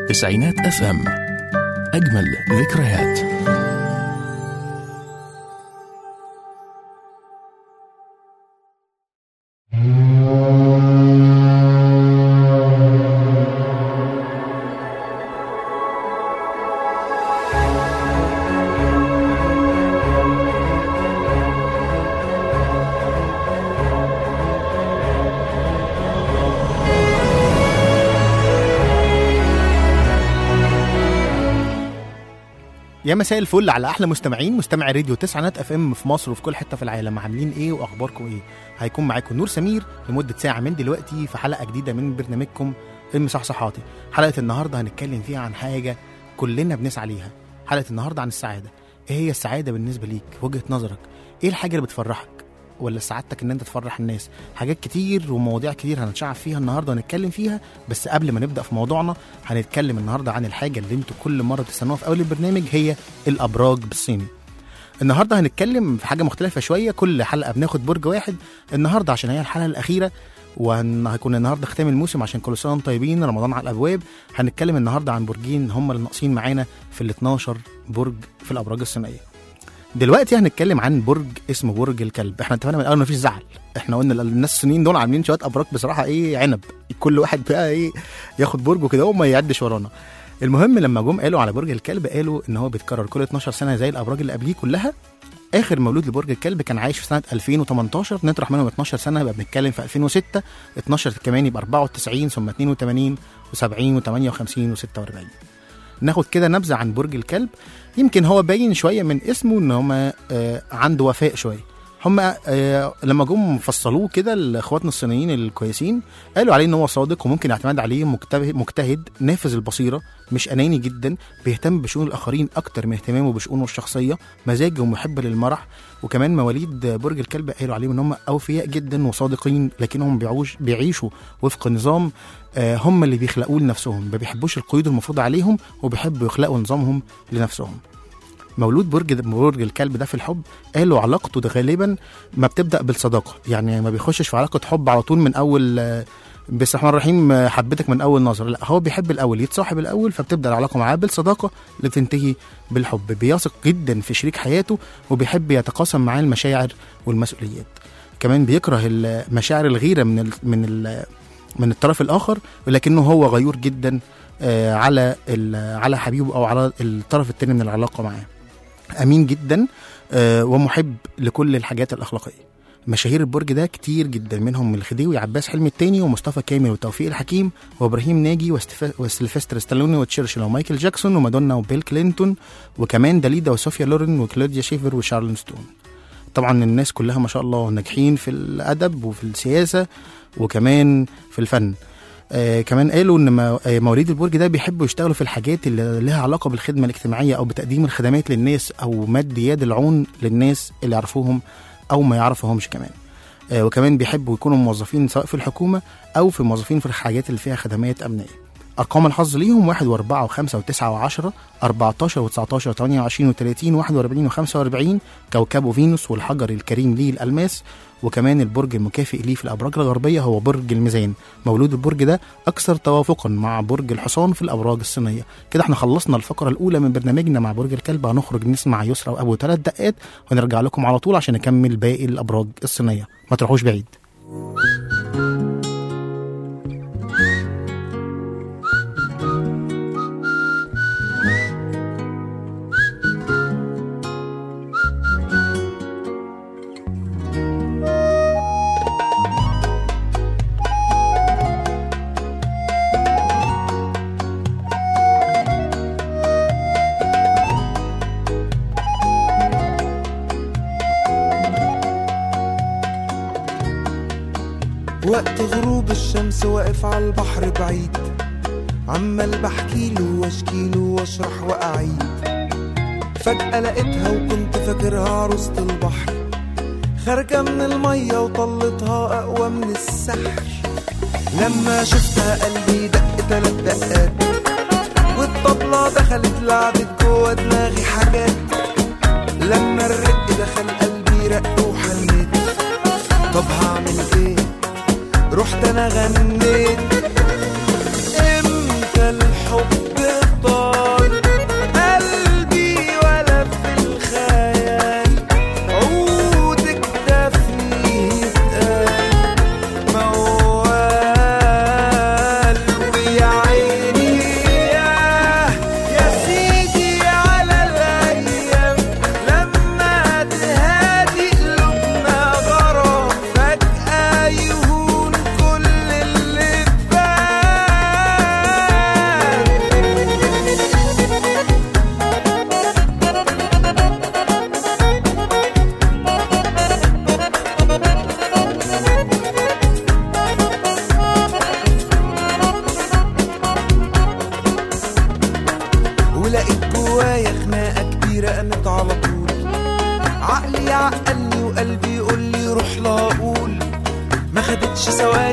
تسعينات اف ام، أجمل ذكريات. يا مساء الفل على احلى مستمعي راديو تسعينات اف ام في مصر وفي كل حته في العالم. عاملين ايه واخباركم ايه؟ هيكون معاكم نور سمير لمده ساعه من دلوقتي في حلقه جديده من برنامجكم المصحصحاتي. حلقه النهارده هنتكلم فيها عن حاجه كلنا بنسعى ليها. حلقه النهارده عن السعاده. ايه هي السعاده بالنسبه ليك؟ وجهه نظرك ايه الحاجه اللي بتفرحك؟ ولا سعادتك ان انت تفرح الناس؟ حاجات كتير ومواضيع كتير هنتشعب فيها النهارده ونتكلم فيها. بس قبل ما نبدا في موضوعنا هنتكلم النهارده عن الحاجه اللي انتوا كل مره بتستنوها في اول البرنامج، هي الابراج بالصيني. النهارده هنتكلم في حاجه مختلفه شويه. كل حلقه بناخد برج واحد النهارده عشان هي الحلقه الاخيره، وهيكون النهارده ختام الموسم عشان كل سنه وانتم طيبين، رمضان على الابواب. هنتكلم النهارده عن برجين هم اللي ناقصين معانا في ال 12 برج في الابراج الصينيه. دلوقتي هنتكلم عن برج اسمه برج الكلب. احنا اتفقنا من الاول مفيش زعل، احنا قلنا الناس الصينيين دول عاملين شويه ابراج بصراحه ايه عنب، كل واحد بقى ايه ياخد برجه كده وما يعدش ورانا. المهم لما جم قالوا على برج الكلب قالوا ان هو بيتكرر كل 12 سنه زي الابراج اللي قبليه كلها. اخر مولود لبرج الكلب كان عايش في سنه 2018، نطرح منهم 12 سنه يبقى بنتكلم في 2006، 12 كمان يبقى 94، ثم 82 و70 و58 و46. ناخد كده نبذه عن برج الكلب. يمكن هو باين شويه من اسمه ان هم عنده وفاء شويه. هم لما جم فصلوه كده الاخواتنا الصينيين الكويسين قالوا عليه ان هو صادق وممكن اعتماد عليه، مجتهد، نافذ البصيره، مش اناني جدا، بيهتم بشؤون الاخرين اكتر من اهتمامه بشؤونه الشخصيه، مزاجه ومحب للمرح. وكمان مواليد برج الكلب قالوا عليهم ان هم اوفياء جدا وصادقين، لكنهم بيعيشوا وفق نظام هم اللي بيخلقوه لنفسهم، ما بيحبوش القيود المفروضه عليهم وبيحبوا يخلقوا نظامهم لنفسهم. مولود برج الكلب ده في الحب قالوا علاقته ده غالبا ما بتبدا بالصداقه، يعني ما بيخشش في علاقه حب على طول من اول بسم الله الرحمن الرحيم حبيتك من اول نظر، لا هو بيحب الاول، يتصاحب الاول، فبتبدا العلاقه معاه بالصداقه اللي بتنتهي بالحب. بيثق جدا في شريك حياته وبيحب يتقاسم معاه المشاعر والمسؤوليات. كمان بيكره المشاعر الغيره من الطرف الاخر، ولكنه هو غيور جدا على حبيبه او على الطرف الثاني من العلاقه معاه. امين جدا ومحب لكل الحاجات الاخلاقيه. مشاهير البرج ده كتير جدا، منهم الخديوي عباس حلمي الثاني ومصطفى كامل وتوفيق الحكيم وابراهيم ناجي وسيلفستر ستالوني وتشرشل ومايكل جاكسون ومادونا وبيل كلينتون، وكمان داليدا وصوفيا لورين وكلوديا شيفر وشارلون ستون. طبعا الناس كلها ما شاء الله ناجحين في الادب وفي السياسه وكمان في الفن. كمان قالوا ان مواليد البرج ده بيحبوا يشتغلوا في الحاجات اللي لها علاقه بالخدمه الاجتماعيه او بتقديم الخدمات للناس او مد يد العون للناس اللي يعرفوهم او ما يعرفوهمش كمان. وكمان بيحبوا يكونوا موظفين سواء في الحكومه او في موظفين في الحاجات اللي فيها خدمات امنيه. ارقام الحظ ليهم 1 و4 و5 و9 و10، 14 و19 و28 و30 41 و45. كوكبه فينوس والحجر الكريم ليه الالماس. وكمان البرج المكافئ ليه في الابراج الغربيه هو برج الميزان. مولود البرج ده اكثر توافقا مع برج الحصان في الابراج الصينيه. كده احنا خلصنا الفقره الاولى من برنامجنا مع برج الكلب. هنخرج نسمع يسرا وابو 3 دقات ونرجع لكم على طول عشان نكمل باقي الابراج الصينيه. ما تروحوش بعيد. وقت غروب الشمس واقف على البحر بعيد، عمال بحكيله واشكيله واشرح واعيد. فجأة لقيتها وكنت فاكرها عروسة البحر، خارجة من المية وطلتها أقوى من السحر. لما شفتها قلبي دق 3 دقات، والطبلة دخلت لعبت جوا دماغي حاجات. لما الرق دخل قلبي رق وحنيت، طب هعمل ايه؟ رحت انا غنيت. امتى الحب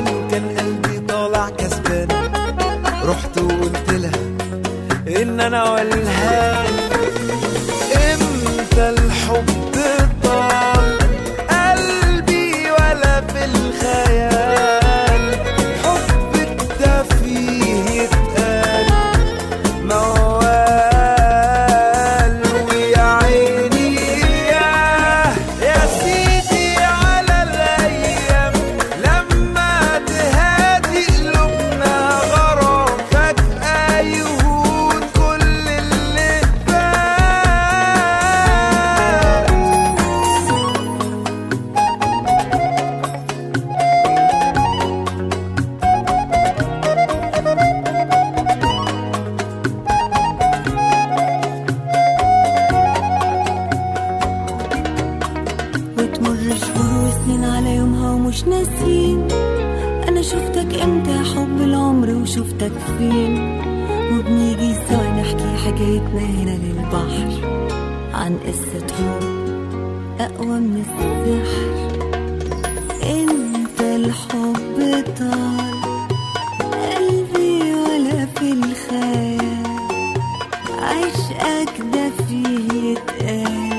عشان كان قلبي طالع كسبان. رحت وقلت لها ان انا والهان. امتى الحب طال قلبي ولا في الخيال؟ حبك ده فيه يتقال موال. ويا عيني يا سيدي على الايام لما تهادي قلوبنا غرام. فجأة يهون كل اللي فات. وتمر شهور وسنين على يومها ومش ناسين. انا شفتك امتى يا حب العمر وشفتك فين؟ وبنيجي سوا نحكي حكايتنا هنا للبحر عن قصة حب اقوى من السحر. انت الحب طال قلبي ولا في الخيال؟ عشقك ده فيه يتقال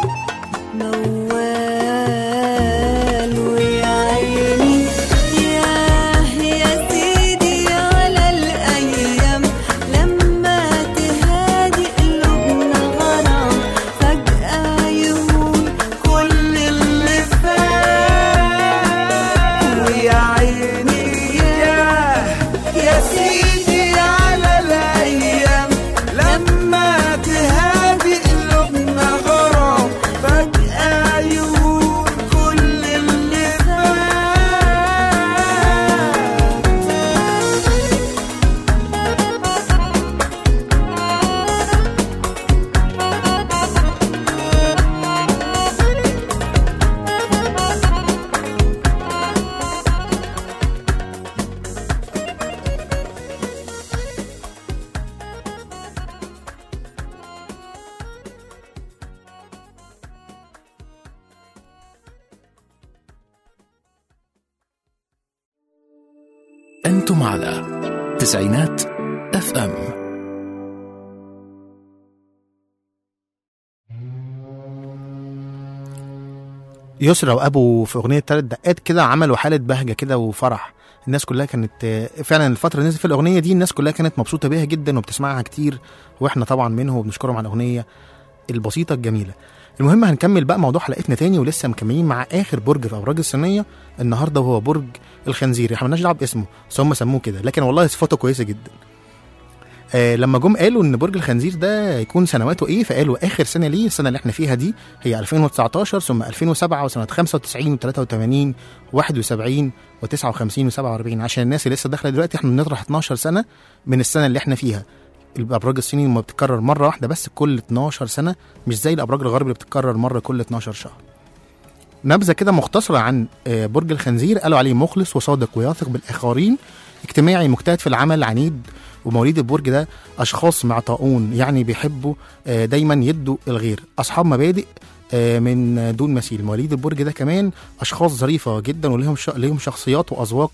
موال. ويا عيني يا سيدي على الأيام لما تهادي قلوبنا غرام. فجأة يهون كل اللي فات. ويا عيني يا سيدي على الايام لما تهادي قلوبنا غرام. فجأة يهون كل اللي أنتم على تسعينات FM. يسرا وابو في اغنيه 3 دقات كده عملوا حاله بهجه كده وفرح. الناس كلها كانت فعلا الفتره اللي نزل في الاغنيه دي الناس كلها كانت مبسوطه بيها جدا وبتسمعها كتير، واحنا طبعا منهم وبنشكرهم على الاغنيه البسيطه الجميله. المهم هنكمل بقى موضوع حلقتنا تاني ولسه مكملين مع اخر برج في ابراج الصينيه النهارده، وهو برج الخنزير. احنا مالناش دعوه باسمه بس هم سموه كده، لكن والله صفاته كويسه جدا. لما جم قالوا ان برج الخنزير ده يكون سنواته ايه، فقالوا اخر سنه ليه السنه اللي احنا فيها دي هي 2019 ثم 2007 وسنه 95 و83 71 و59 و47. عشان الناس اللي لسه داخله دلوقتي احنا بنطرح 12 سنه من السنه اللي احنا فيها. الابراج الصيني ما بتتكرر مره واحده بس كل 12 سنه، مش زي الابراج الغرب اللي بتتكرر مره كل 12 شهر. نبذه كده مختصره عن برج الخنزير. قالوا عليه مخلص وصادق ويثق بالاخرين، اجتماعي مجتهد في العمل، عنيد. ومواليد البرج ده اشخاص معطاؤون، يعني بيحبوا دايما يدوا الغير، اصحاب مبادئ من دون مثيل. مواليد البرج ده كمان اشخاص ظريفه جدا وليهم شخصيات واذواق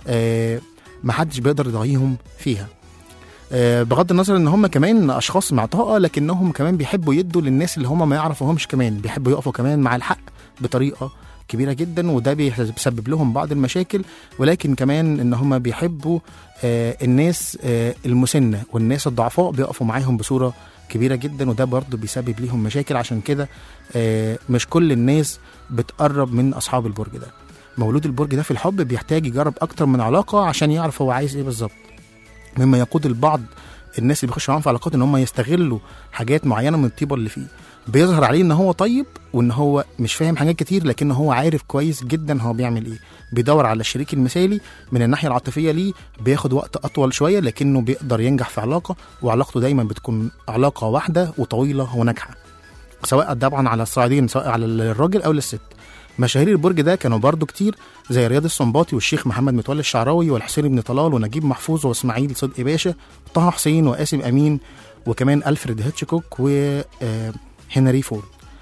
محدش بيقدر يضاهيهم فيها. بغض النظر ان هم كمان اشخاص معطاءه، لكنهم كمان بيحبوا يدوا للناس اللي هم ما يعرفوهمش، كمان بيحبوا يقفوا كمان مع الحق بطريقه كبيره جدا، وده بيسبب لهم بعض المشاكل. ولكن كمان ان هم بيحبوا الناس المسنه والناس الضعفاء بيقفوا معاهم بصوره كبيره جدا، وده برضه بيسبب ليهم مشاكل. عشان كده مش كل الناس بتقرب من اصحاب البرج ده. مولود البرج ده في الحب بيحتاج يجرب اكتر من علاقه عشان يعرف هو عايز ايه بالظبط، مما يقود البعض الناس اللي بيخشوا معاهم في علاقات ان هم يستغلوا حاجات معينه من الطيبه اللي فيه. بيظهر عليه ان هو طيب وان هو مش فاهم حاجات كتير، لكن هو عارف كويس جدا هو بيعمل ايه. بيدور على الشريك المثالي من الناحيه العاطفيه ليه، بياخد وقت اطول شويه لكنه بيقدر ينجح في علاقه، وعلاقته دايما بتكون علاقه واحده وطويله وناجحه، سواء طبعا على الصعيدين، سواء على الراجل او للست. مشاهير البرج ده كانوا برضو كتير زي رياض السنباطي والشيخ محمد متولي الشعراوي والحسين بن طلال ونجيب محفوظ واسماعيل صدقي باشا وطه حسين وقاسم امين وكمان ألفريد هيتشكوك وهنري فورد.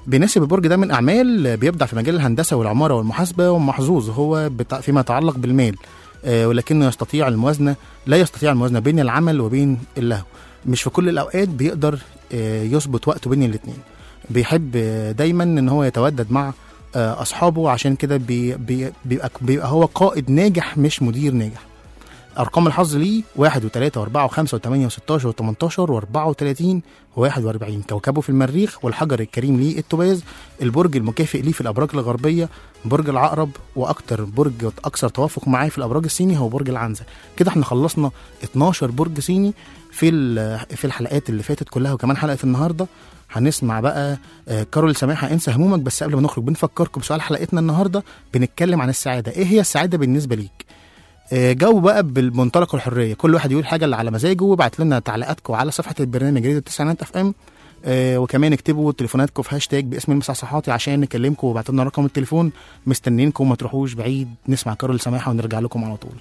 بيناسب البرج ده من أعمال بيبدع في مجال الهندسة والعمارة والمحاسبة، ومحظوظ هو فيما يتعلق بالمال، ولكنه لا يستطيع الموازنة بين العمل وبين اللهو. مش في كل الأوقات بيقدر يظبط وقته بين الاتنين. بيحب دايما ان هو يتودد مع أصحابه، عشان كده بيبقى هو قائد ناجح مش مدير ناجح. أرقام الحظ ليه 1 و3 و4 و5 و8 و16 و18 و34 و41. كوكبه في المريخ، والحجر الكريم ليه التوباز. البرج المكافئ ليه في الأبراج الغربية برج العقرب، وأكتر برج أكثر توافق معاه في الأبراج الصيني هو برج العنزة. كده احنا خلصنا 12 برج صيني في الحلقات اللي فاتت كلها، وكمان حلقة النهاردة هنسمع بقى كارول سماحة انسى همومك. بس قبل ما نخرج بنفكركم بسؤال حلقتنا النهاردة، بنتكلم عن السعادة. ايه هي السعادة بالنسبة ليك؟ جو بقى بالمنطلق الحريه، كل واحد يقول حاجه اللي على مزاجه، وابعت لنا تعليقاتكم على صفحه البرنامج راديو التسعينات اف ام. وكمان اكتبوا تليفوناتكم في هاشتاج باسم المصحصحاتي عشان نكلمكم، وابعتوا لنا رقم التليفون. مستنيينكم، ما تروحوش بعيد. نسمع كارول سماحه ونرجع لكم على طول.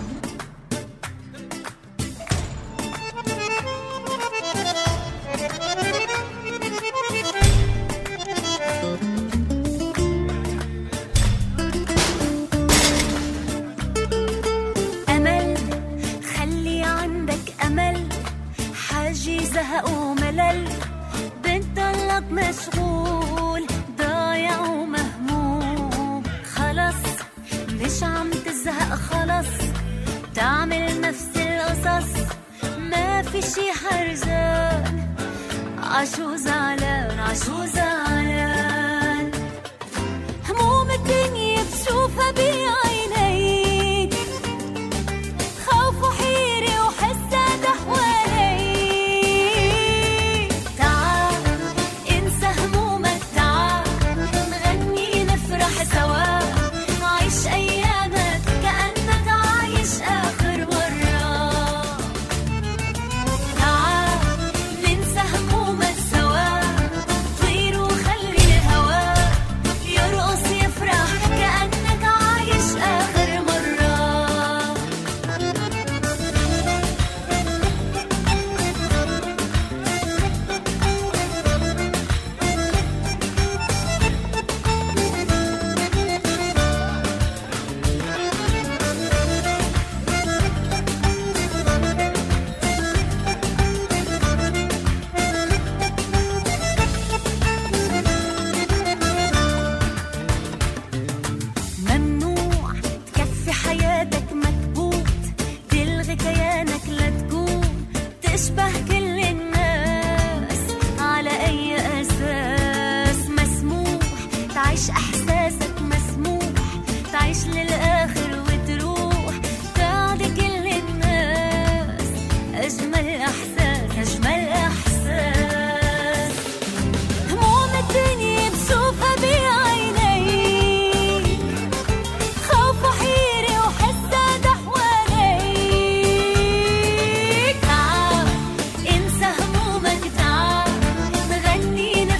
مشغول ضايع ومهموم، خلاص مش عم تزهق، خلاص تعمل نفس القصص، ما في شي حرزان، عشو زعلان عشو زعلان. هموم الدنيا بشوفها بعينيك، خوف وحيرة وحسها حواليك.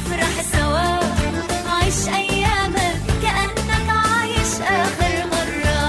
عيش أيامك كأنك عايش آخر مرة.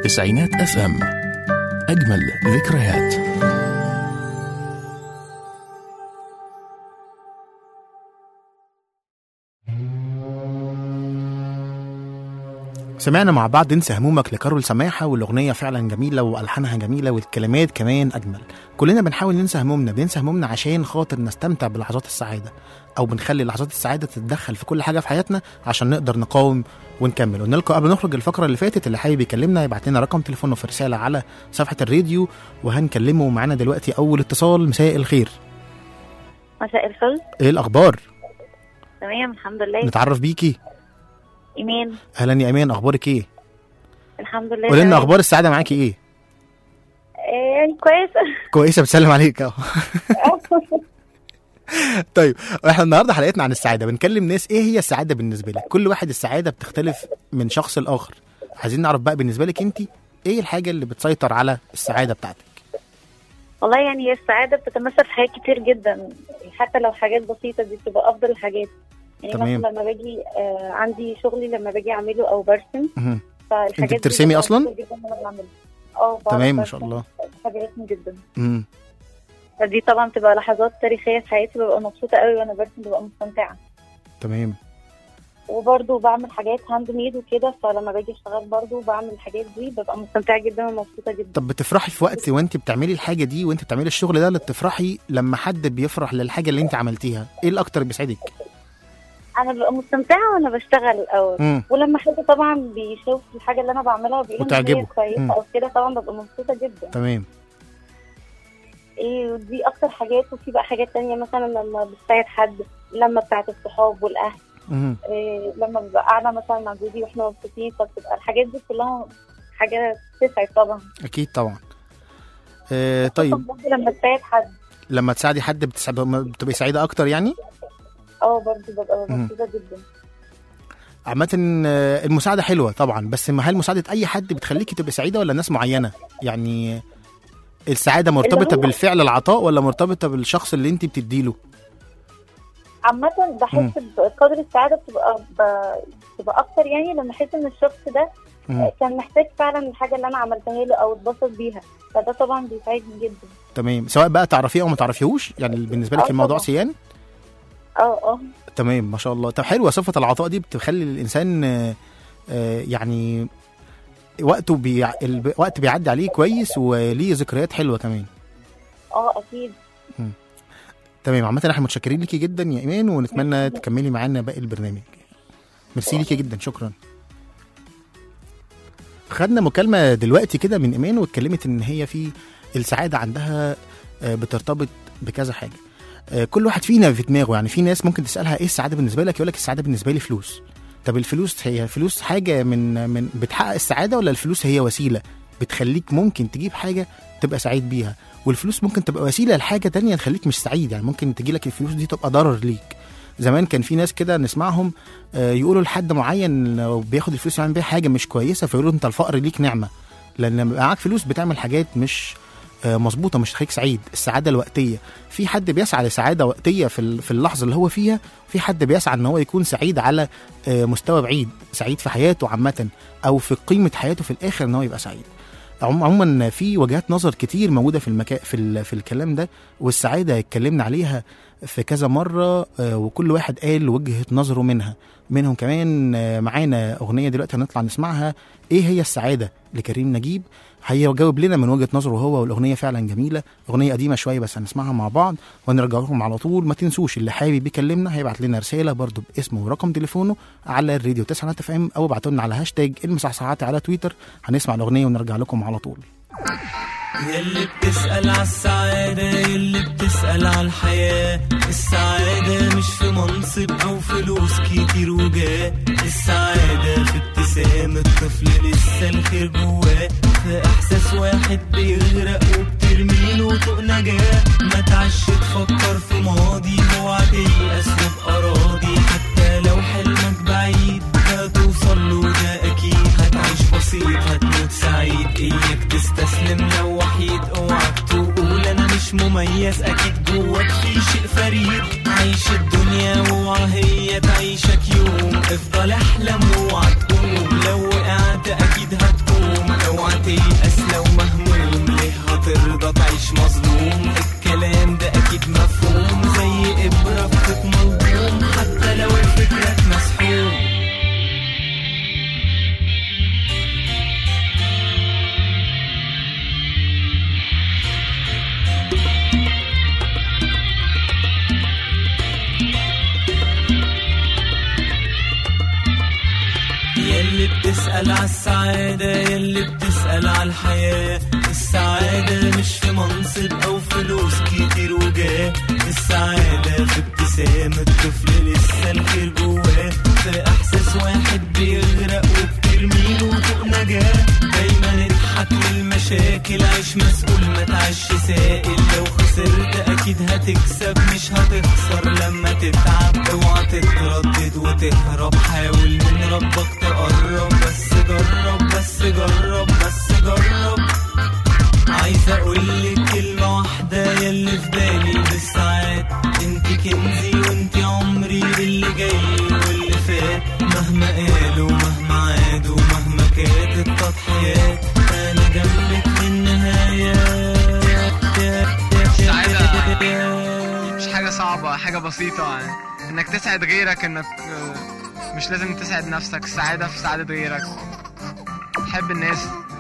تسعينات اف ام. اجمل ذكريات. سمعنا مع بعض انسى همومك لكارول سماحة، والأغنية فعلا جميلة وألحانها جميلة والكلمات كمان أجمل. كلنا بنحاول ننسى همومنا، بننسى همومنا عشان خاطر نستمتع بلحظات السعادة، أو بنخلي لحظات السعادة تتدخل في كل حاجة في حياتنا عشان نقدر نقاوم ونكمل. قلنا لكم قبل نخرج الفقرة اللي فاتت اللي حابب يكلمنا يبعت لنا رقم تليفونه في رسالة على صفحة الراديو وهنكلمه. معانا دلوقتي أول اتصال. مساء الخير. مساء الفل. إيه الأخبار؟ تمام الحمد لله. نتعرف بيكي. إيمان. أهلا يا إيمان، أخبارك إيه؟ الحمد لله. قولي لنا أخبار السعادة معاكي إيه؟ يعني كويسة. كويسة، بتسلم عليك أهو. طيب احنا النهارده حلقتنا عن السعاده، بنكلم ناس ايه هي السعاده بالنسبه لك. كل واحد السعاده بتختلف من شخص لاخر. عايزين نعرف بقى بالنسبه لك انت ايه الحاجه اللي بتسيطر على السعاده بتاعتك؟ والله يعني هي السعادة بتتمثل في حاجات كتير جدا، حتى لو حاجات بسيطة دي بتبقى أفضل الحاجات. يعني تمام. مثلا لما باجي عندي شغلي لما باجي أعمله أو برسم، فالحاجات انت بترسمي اصلا؟ جدا أنا بعمله. تمام ما شاء الله. حاجة رسمي جدا. فدي طبعا بتبقى لحظات تاريخية في حياتي، ببقى مبسوطة قوي وانا برسم، ببقى مستمتعة. تمام. وبرضه بعمل حاجات هاند ميد وكده، فلما باجي اشتغل برضه بعمل الحاجات دي ببقى مستمتعة جدا ومبسوطة جدا. طب بتفرحي في وقت وانت بتعملي الحاجه دي وانت بتعملي الشغل ده، اللي بتفرحي لما حد بيفرح للحاجه اللي انت عملتيها؟ ايه الاكتر بيسعدك؟ انا ببقى مستمتعة وانا بشتغل الاول، ولما حد طبعا بيشوف الحاجة اللي انا بعملها وبيقول ان هي كويسة او كده، طبعا ببقى مبسوطة جدا. تمام. ايه دي اكتر حاجات. وفي بقى حاجات تانية مثلا لما بتساعد حد، لما بتاعت الصحاب والاهل، لما ببقى قاعده مثلا مع جوزي واحنا مبسوطين، فبتبقى الحاجات دي كلها حاجه تسعد طبعا. اكيد طبعا. طيب لما تساعد حد، لما تساعدي حد بتبقي سعيده اكتر يعني؟ برضه ببقى مبسوطه جدا. عامة المساعدة حلوة طبعا، بس هل مساعدة أي حد بتخليكي تبقي سعيدة ولا ناس معينة؟ يعني السعادة مرتبطة بالفعل العطاء ولا مرتبطة بالشخص اللي انت بتديله؟ عامة بحس بقدر السعادة بتبقى أكتر، يعني لما أحس إن الشخص ده كان محتاج فعلا الحاجة اللي أنا عملتها له أو اتبسط بيها، فده طبعا بيساعدني جدا. تمام، سواء بقى تعرفيه أو ما تعرفيهوش، يعني بالنسبة لك الموضوع سيان؟ تمام ما شاء الله. طب حلوة صفة العطاء دي، بتخلي الإنسان يعني وقت بيعدي عليه كويس وليه ذكريات حلوه كمان. اكيد. تمام. عامه احنا متشكرين ليكي جدا يا ايمان، ونتمنى تكملي معانا باقي البرنامج. ميرسي ليكي جدا، شكرا. خدنا مكالمه دلوقتي كده من ايمان، واتكلمت ان هي في السعاده عندها بترتبط بكذا حاجه. كل واحد فينا في دماغه، يعني في ناس ممكن تسالها ايه السعاده بالنسبه لك، يقول لك السعاده بالنسبه لي فلوس. طب الفلوس، هي الفلوس حاجة من بتحقق السعادة، ولا الفلوس هي وسيلة بتخليك ممكن تجيب حاجة تبقى سعيد بيها؟ والفلوس ممكن تبقى وسيلة لحاجة تانية تخليك مش سعيد، يعني ممكن تجيلك الفلوس دي تبقى ضرر ليك. زمان كان في ناس كده نسمعهم يقولوا لحد معين لو بياخد الفلوس يعمل بيها حاجة مش كويسة، فيقولوا انت الفقر ليك نعمة، لأن لما معاك فلوس بتعمل حاجات مش مظبوطه، مش تخليك سعيد. السعاده الوقتيه، في حد بيسعى لسعاده وقتيه في اللحظه اللي هو فيها، في حد بيسعى ان هو يكون سعيد على مستوى بعيد، سعيد في حياته عامه، او في قيمه حياته في الاخر ان هو يبقى سعيد. عموما في وجهات نظر كتير موجوده في الكلام ده، والسعاده اتكلمنا عليها في كذا مره، وكل واحد قال وجهه نظره منهم كمان. معانا اغنيه دلوقتي هنطلع نسمعها، ايه هي السعاده لكريم نجيب، هيجاوب لنا من وجهه نظره هو، والاغنيه فعلا جميله، اغنيه قديمه شويه بس هنسمعها مع بعض ونرجع لكم على طول. ما تنسوش اللي حابب يكلمنا هيبعت لنا رساله برضو باسمه ورقم تليفونه على الراديو 9 اف ام، او ابعتوا لنا على هاشتاج المصحصحات على تويتر. هنسمع الاغنيه ونرجع لكم على طول. يلي بتسأل على السعادة، يلي بتسأل على الحياة، السعادة مش في منصب أو فلوس كتير وجاه، السعادة في ابتسام الطفل لسه الخير جواه، في إحساس واحد بيغرق وبترميله طوق نجاة، ما تعش تفكر في ماضي، اوعى تيأس بأراضي، حتى لو حلمك بعيد هتوصل له ده أكيد، هتعيش بسيط هتموت سعيد، إياك تستسلم لو وحيد، اوعك تقول أنا مش مميز، أكيد جواك في شيء فريد، عيش الدنيا واوعى هي تعيشك يوم، افضل احلم واوعى تقوم، لو وقعت أكيد هتقوم، اوعى تيأس لو مهموم، ليه هترضى تعيش مظلوم؟ الكلام ده اكيد مفهوم، زي ابرة بخيط ملضوم حتى لو فكرك مسحوم. ياللي بتسأل عالسعادة، ياللي بتسأل عالحياة، السعادة مش في منصب أو فلوس كتير وجاه، السعادة في ابتسام الطفل لسه الخير جواه، في إحساس واحد بيغرق وبترميله فوق نجاة، دايما اضحك للمشاكل، عيش مسؤول ما تعيش سائل، لو خسرت أكيد هتكسب مش هتخسر لما تتعب، اوعى تتردد وتهرب، حاول من ربك تقرب، بس جرب بس جرب بس جرب. عايز اقولك كلمة واحدة ياللي في بالي بالساعات، انت كنزي وانت عمري باللي جاي واللي فات، مهما قالوا مهما عادوا مهما كانت التضحيات، انا جنبك للنهاية. السعادة مش حاجة صعبة، حاجة بسيطة يعني. انك تسعد غيرك، انك مش لازم تسعد نفسك، السعادة في سعادة غيرك، تحب الناس،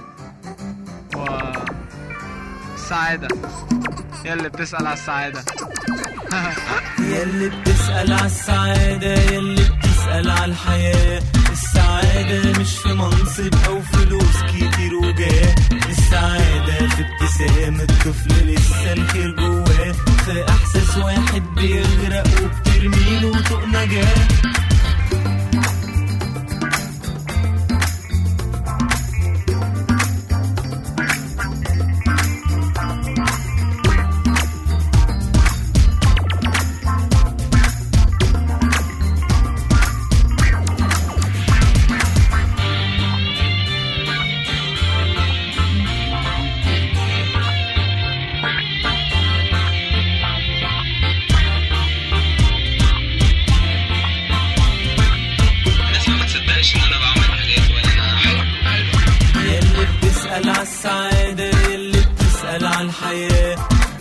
والسعادة ياللي بتسأل على السعادة. ياللي بتسأل على السعادة، ياللي بتسأل على الحياة، السعادة مش في منصب أو فلوس كتير وجاه، السعادة في ابتسام الطفل لسه الخير جواه، في إحساس واحد بيغرق وبترميله فوق نجاة. السعادة اللي بتسأل عن الحياة،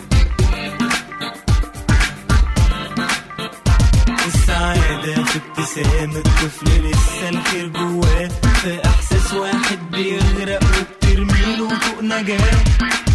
السعادة في ابتسام الطفل لسه الخير جواه، في إحساس واحد بيغرق وبترميله فوق نجاة.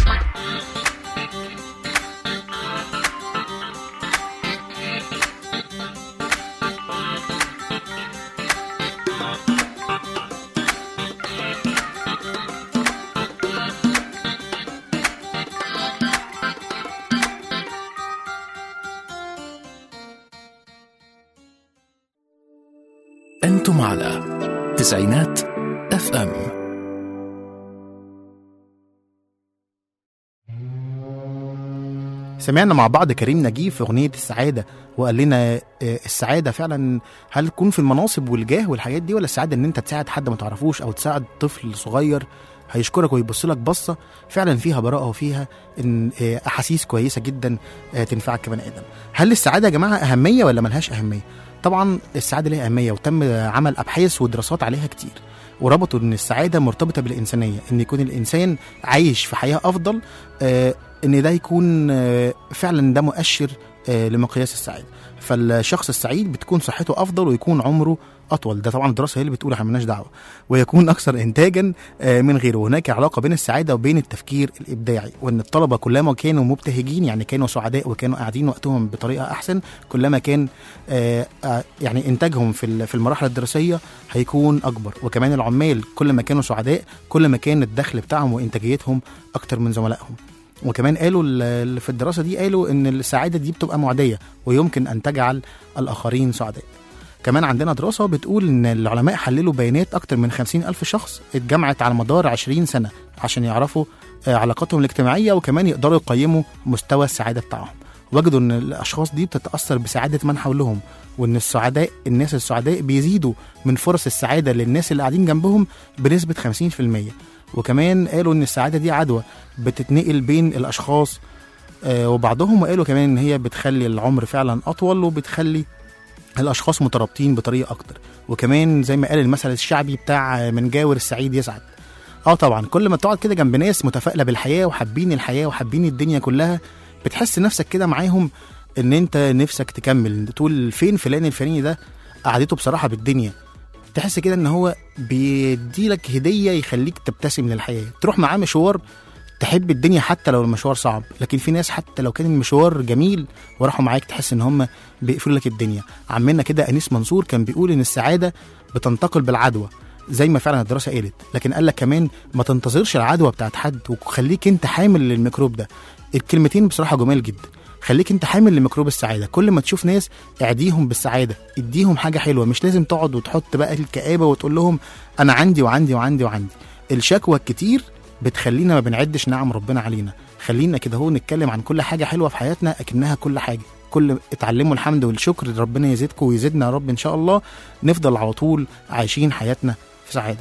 أنتم على تسعينات اف ام. سمعنا مع بعض كريم نجيب في أغنية السعادة، وقال لنا السعادة فعلا هل تكون في المناصب والجاه والحاجات دي، ولا السعادة ان انت تساعد حد ما تعرفوش او تساعد طفل صغير هيشكرك ويبص لك بصة فعلا فيها براءة وفيها أحاسيس كويسة جدا تنفعك كبني آدم. هل السعادة يا جماعة أهمية ولا ملهاش أهمية؟ طبعا السعادة لها أهمية، وتم عمل أبحاث ودراسات عليها كتير، وربطوا ان السعادة مرتبطة بالإنسانية، ان يكون الإنسان عايش في حياة أفضل، ان ده يكون فعلا ده مؤشر لمقياس السعادة. فالشخص السعيد بتكون صحته أفضل ويكون عمره أطول، ده طبعا الدراسة هي اللي بتقول، احنا مالناش دعوة، ويكون أكثر إنتاجا من غيره. هناك علاقة بين السعادة وبين التفكير الإبداعي، وأن الطلبة كلما كانوا مبتهجين يعني كانوا سعداء وكانوا قاعدين وقتهم بطريقة أحسن، كلما كان يعني إنتاجهم في المراحل الدراسية هيكون أكبر. وكمان العمال كل ما كانوا سعداء كل ما كان الدخل بتاعهم وإنتاجيتهم أكتر من زملائهم. وكمان قالوا في الدراسة دي قالوا إن السعادة دي بتبقى معدية ويمكن أن تجعل الآخرين سعداء. كمان عندنا دراسة بتقول إن العلماء حللوا بيانات أكتر من 50,000 شخص اتجمعت على مدار 20 سنة عشان يعرفوا علاقاتهم الاجتماعية، وكمان يقدروا يقيموا مستوى السعادة بتاعهم. وجدوا إن الأشخاص دي بتتأثر بسعادة من حولهم، وإن الناس السعداء بيزيدوا من فرص السعادة للناس اللي قاعدين جنبهم بنسبة 50%. وكمان قالوا إن السعادة دي عدوى بتتنقل بين الأشخاص وبعضهم، وقالوا كمان إن هي بتخلي العمر فعلا أطول وبتخلي الأشخاص مترابطين بطريقة أكتر. وكمان زي ما قال المثل الشعبي بتاع من جاور السعيد يسعد. طبعا كل ما تقعد كده جنب ناس متفائله بالحياه وحابين الحياه وحابين الدنيا كلها، بتحس نفسك كده معاهم ان انت نفسك تكمل، تقول فين فلان الفلاني ده قعدته بصراحه بالدنيا. تحس كده ان هو بيديلك هديه يخليك تبتسم للحياه، تروح معاه مشوار تحب الدنيا حتى لو المشوار صعب. لكن في ناس حتى لو كان المشوار جميل وراحوا معاك تحس ان هم بيقفلوا لك الدنيا. عمنا كده انيس منصور كان بيقول ان السعاده بتنتقل بالعدوى زي ما فعلا الدراسه قالت، لكن قال لك كمان ما تنتظرش العدوى بتاعت حد وخليك انت حامل للميكروب ده. الكلمتين بصراحه جمال جدا، خليك انت حامل لميكروب السعاده. كل ما تشوف ناس اعديهم بالسعاده، اديهم حاجه حلوه، مش لازم تقعد وتحط بقى الكآبه وتقول لهم انا عندي وعندي وعندي وعندي. الشكوى الكتير بتخلينا ما بنعدش نعم ربنا علينا. خلينا كده هو نتكلم عن كل حاجه حلوه في حياتنا اكنها كل حاجه. كل اتعلموا الحمد والشكر، ربنا يزيدكم ويزيدنا يا رب ان شاء الله. نفضل على طول عايشين حياتنا في سعاده.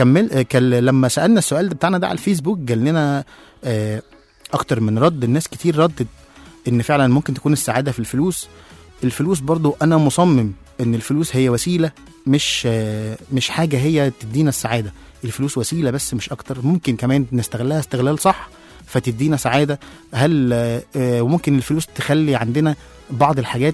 لما سالنا السؤال بتاعنا ده على الفيسبوك جالنا اكتر من رد. الناس كتير ردت ان فعلا ممكن تكون السعاده في الفلوس. الفلوس برضو انا مصمم ان الفلوس هي وسيله، مش حاجه هي تدينا السعاده. الفلوس وسيله بس مش اكتر. ممكن كمان نستغلها استغلال صح فتدينا سعاده. هل وممكن الفلوس تخلي عندنا بعض الحاجات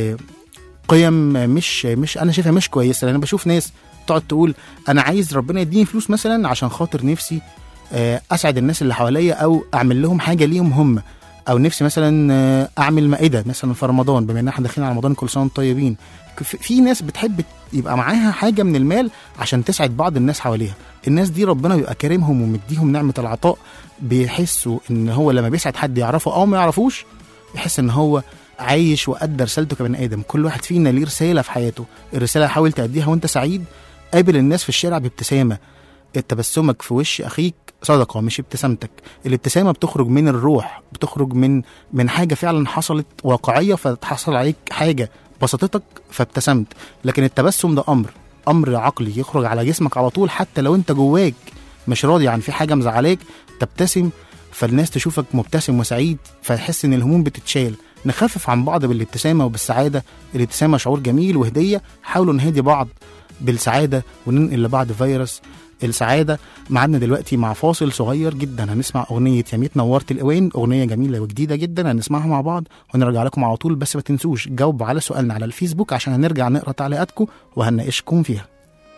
قيم مش انا شايفها مش كويسه. انا بشوف ناس تقعد تقول انا عايز ربنا يديني فلوس مثلا عشان خاطر نفسي اسعد الناس اللي حواليا او اعمل لهم حاجه ليهم هم، او نفسي مثلا اعمل مائده مثلا في رمضان بما ان احنا داخلين على رمضان كل سنه وانتم طيبين. في ناس بتحب يبقى معاها حاجه من المال عشان تسعد بعض الناس حواليها. الناس دي ربنا بيبقى كريمهم ومديهم نعمه العطاء، بيحسوا ان هو لما بيسعد حد يعرفه او ما يعرفوش يحس ان هو عايش وأدى رسالته كبني ادم. كل واحد فينا ليه رساله في حياته، الرساله حاول تأديها وانت سعيد. قابل الناس في الشارع بابتسامه، تبسمك في وش اخيك صدقه مش ابتسامتك. الابتسامه بتخرج من الروح، بتخرج من حاجه فعلا حصلت واقعيه فتحصل عليك حاجه بسطتك فابتسمت. لكن التبسم ده امر عقلي يخرج على جسمك على طول، حتى لو انت جواك مش راضي عن في حاجه مزعلاك تبتسم فالناس تشوفك مبتسم وسعيد فتحس ان الهموم بتتشال. نخفف عن بعض بالابتسامه وبالسعاده. الابتسامه شعور جميل وهديه، حاولوا نهدي بعض بالسعاده وننقل لبعض فيروس السعاده. معنا دلوقتي مع فاصل صغير جدا هنسمع اغنيه يا ميت نورت الاوان، اغنيه جميله وجديده جدا هنسمعها مع بعض ونرجع لكم على طول. بس ما تنسوش جاوبوا على سؤالنا على الفيسبوك عشان هنرجع نقرا تعليقاتكم وهنناقشكم فيها.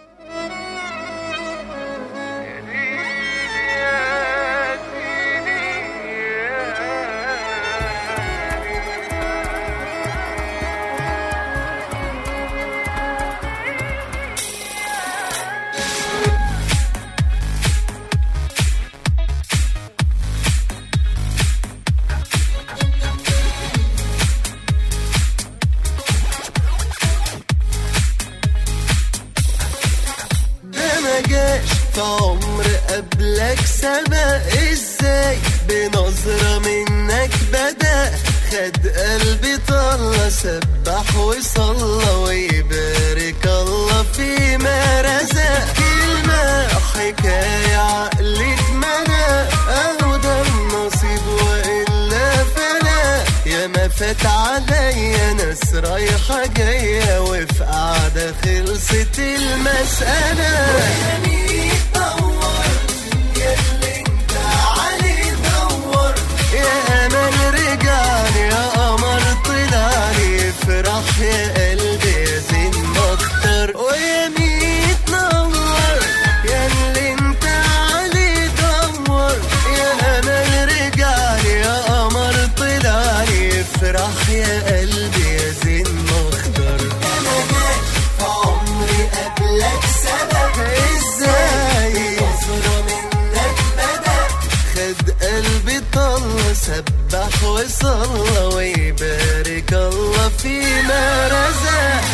قبلك سبق ازاي بنظرة منك بدأ خد قلبي طلع سبح وصلى ويبارك الله فيما رزق. كلمة حكاية عقلي اتمنى اهو ده النصيب وإلا فلا. يا ما فات عليا ناس رايحة جاية وفي قعدة خلصت المسألة. فرح يا قلبي يا زين مختار ويا ميت نور يا اللي انت علي دور. يا امل رجعلي يا قمر طلعلي فرح يا قلبي يا زين مختار. انا جاي في عمري قبلك سبب ازاي نظرة منك بدأ خد قلبي طل سبح وصلى ويبارك الله فيما رزق.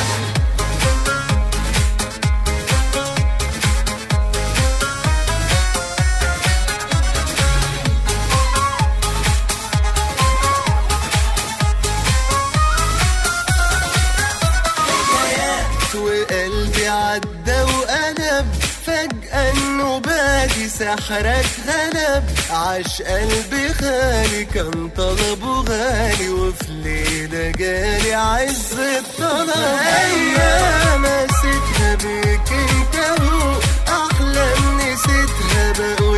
وقلبي عدى وقلب فجأة انه بادي سحرك غلب. عاش قلبي غالي كان طلبه غالي وفي ليلة جالي عز الطلب. ايام نسيتها بيك انت هو احلام نسيتها بقول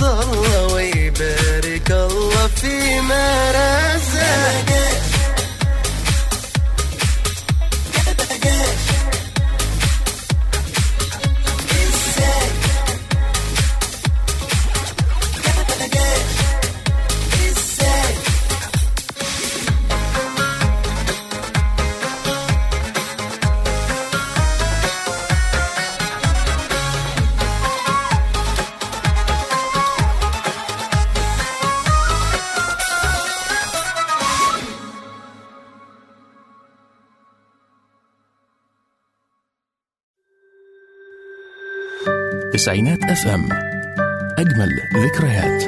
وصلى ويبارك الله فيما رزق. تسعينات اف ام، اجمل ذكريات.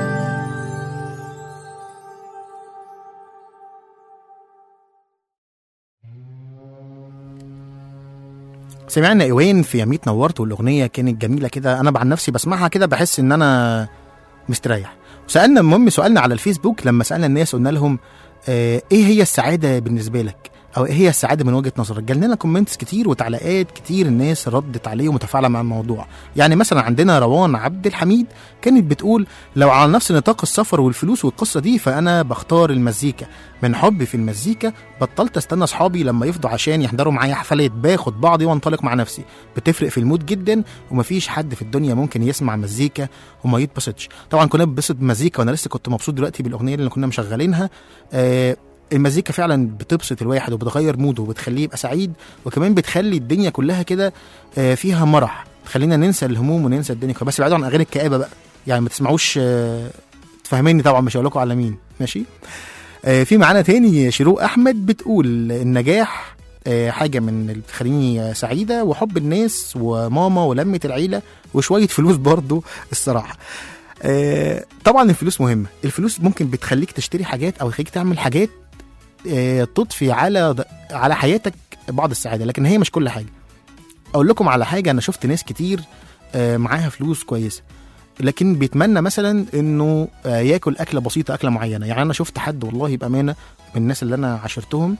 سمعنا ايوان في يميت نورت، والاغنيه كانت جميله كده. انا عن نفسي بسمعها كده بحس ان انا مستريح. وسالنا المهم سؤالنا على الفيسبوك، لما سالنا الناس قلنا لهم ايه هي السعاده بالنسبه لك، او ايه هي السعاده من وجهه نظرك. جالنا لنا كومنتس كتير وتعليقات كتير، الناس ردت عليه ومتفاعله مع الموضوع. يعني مثلا عندنا روان عبد الحميد كانت بتقول لو على نفس نطاق السفر والفلوس والقصه دي فانا بختار المزيكا. من حبي في المزيكا بطلت استنى اصحابي لما يفضوا عشان يحضروا معايا حفلات، باخد بعضي وانطلق مع نفسي. بتفرق في المود جدا، ومفيش حد في الدنيا ممكن يسمع مزيكا وما يتبسطش. طبعا كنا بنبسط بمزيكا، وانا لسه كنت مبسوط دلوقتي بالاغنيه اللي كنا مشغلينها. المزيكا فعلا بتبسط الواحد وبتغير موده وبتخليه يبقى سعيد، وكمان بتخلي الدنيا كلها كده فيها مرح، تخلينا ننسى الهموم وننسى الدنيا. بس بعيد عن اغاني الكآبه بقى، يعني ما تسمعوش. تفهميني طبعا، مش هقول لكم على مين، ماشي. في معانا تاني شروق احمد بتقول النجاح حاجه من اللي بتخليني سعيده، وحب الناس وماما ولمه العيله وشويه فلوس برضو الصراحه. طبعا الفلوس مهمه، الفلوس ممكن بتخليك تشتري حاجات او تخليك تعمل حاجات تضفي على حياتك بعض السعاده، لكن هي مش كل حاجه. اقول لكم على حاجه، انا شفت ناس كتير معاها فلوس كويسه لكن بيتمنى مثلا انه ياكل اكله بسيطه، اكله معينه. يعني انا شفت حد والله بامانه من الناس اللي انا عاشرتهم،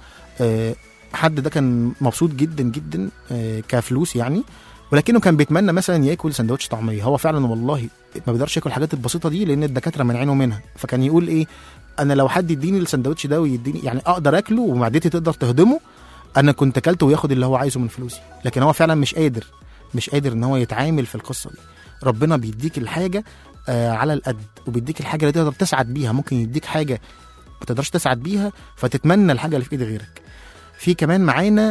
حد ده كان مبسوط جدا جدا كفلوس يعني، ولكنه كان بيتمنى مثلا ياكل سندوتش طعميه. هو فعلا والله ما بيقدرش ياكل الحاجات البسيطه دي لان الدكاتره منعينه منها، فكان يقول ايه، انا لو حد يديني السندوتش ده ويديني يعني اقدر اكله ومعدتي تقدر تهضمه، انا كنت اكلته وياخد اللي هو عايزه من فلوسي. لكن هو فعلا مش قادر ان هو يتعامل في القصه دي. ربنا بيديك الحاجه على القد، وبيديك الحاجه اللي تقدر تسعد بيها. ممكن يديك حاجه ما تقدرش تسعد بيها فتتمنى الحاجه اللي في ايد غيرك. في كمان معانا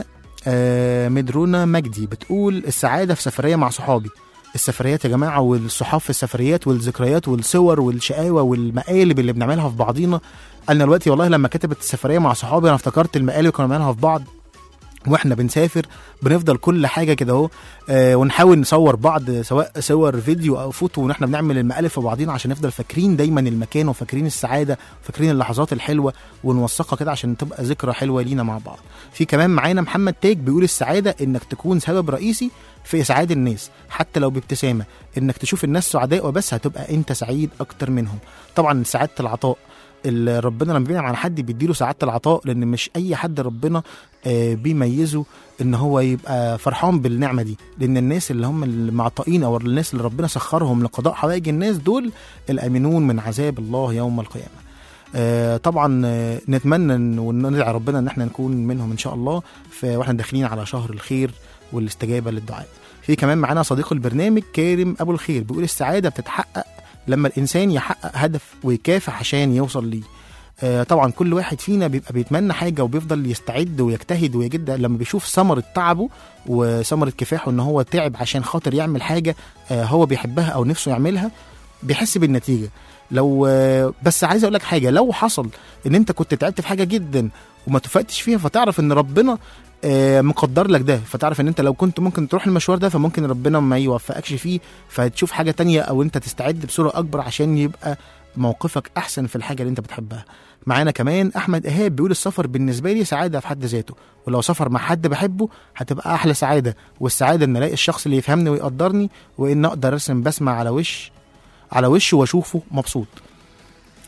مدرونا مجدي بتقول السعاده في سفريه مع صحابي. السفريات يا جماعه، والصحاب في السفريات والذكريات والصور والشقاوه والمقالب اللي بنعملها في بعضينا. انا دلوقتي والله لما كتبت السفريه مع صحابي انا افتكرت المقالب اللي كنا بنعملها في بعض واحنا بنسافر. بنفضل كل حاجه كده اهو ونحاول نصور بعض، سواء صور فيديو او فوتو، ونحن بنعمل المقالب في بعضينا عشان نفضل فاكرين دايما المكان وفاكرين السعاده وفاكرين اللحظات الحلوه، ونوثقها كده عشان تبقى ذكرى حلوه لينا مع بعض. في كمان معانا محمد تاج بيقول السعاده انك تكون سبب رئيسي في اسعاد الناس حتى لو بابتسامه، انك تشوف الناس سعداء وبس هتبقى انت سعيد اكتر منهم. طبعا سعاده العطاء، ربنا لما بينعم على حد بيديله سعاده العطاء، لان مش اي حد ربنا بيميزه ان هو يبقى فرحان بالنعمه دي، لان الناس اللي هم المعطائين او الناس اللي ربنا سخرهم لقضاء حوائج الناس دول الامنون من عذاب الله يوم القيامه. طبعا نتمنى وندعي ربنا ان احنا نكون منهم ان شاء الله واحنا داخلين على شهر الخير والاستجابه للدعاء. في كمان معانا صديق البرنامج كريم ابو الخير بيقول السعاده بتتحقق لما الانسان يحقق هدف ويكافح عشان يوصل ليه. طبعا كل واحد فينا بيبقى بيتمنى حاجه وبيفضل يستعد ويجتهد ويجد، لما بيشوف ثمره تعبه وثمره كفاحه ان هو تعب عشان خاطر يعمل حاجه هو بيحبها او نفسه يعملها، بيحس بالنتيجه. لو بس عايز اقول لك حاجه، لو حصل ان انت كنت تعبت في حاجه جدا وما توفقتش فيها، فتعرف ان ربنا مقدر لك ده، فتعرف ان انت لو كنت ممكن تروح المشوار ده فممكن ربنا ما يوفقكش فيه، فتشوف حاجه تانية او انت تستعد بصوره اكبر عشان يبقى موقفك احسن في الحاجه اللي انت بتحبها. معانا كمان احمد ايهاب بيقول السفر بالنسبه لي سعاده في حد ذاته، ولو سفر مع حد بحبه هتبقى احلى سعاده، والسعاده ان الاقي الشخص اللي يفهمني ويقدرني، وان اقدر ارسم بسمه على وشه واشوفه مبسوط.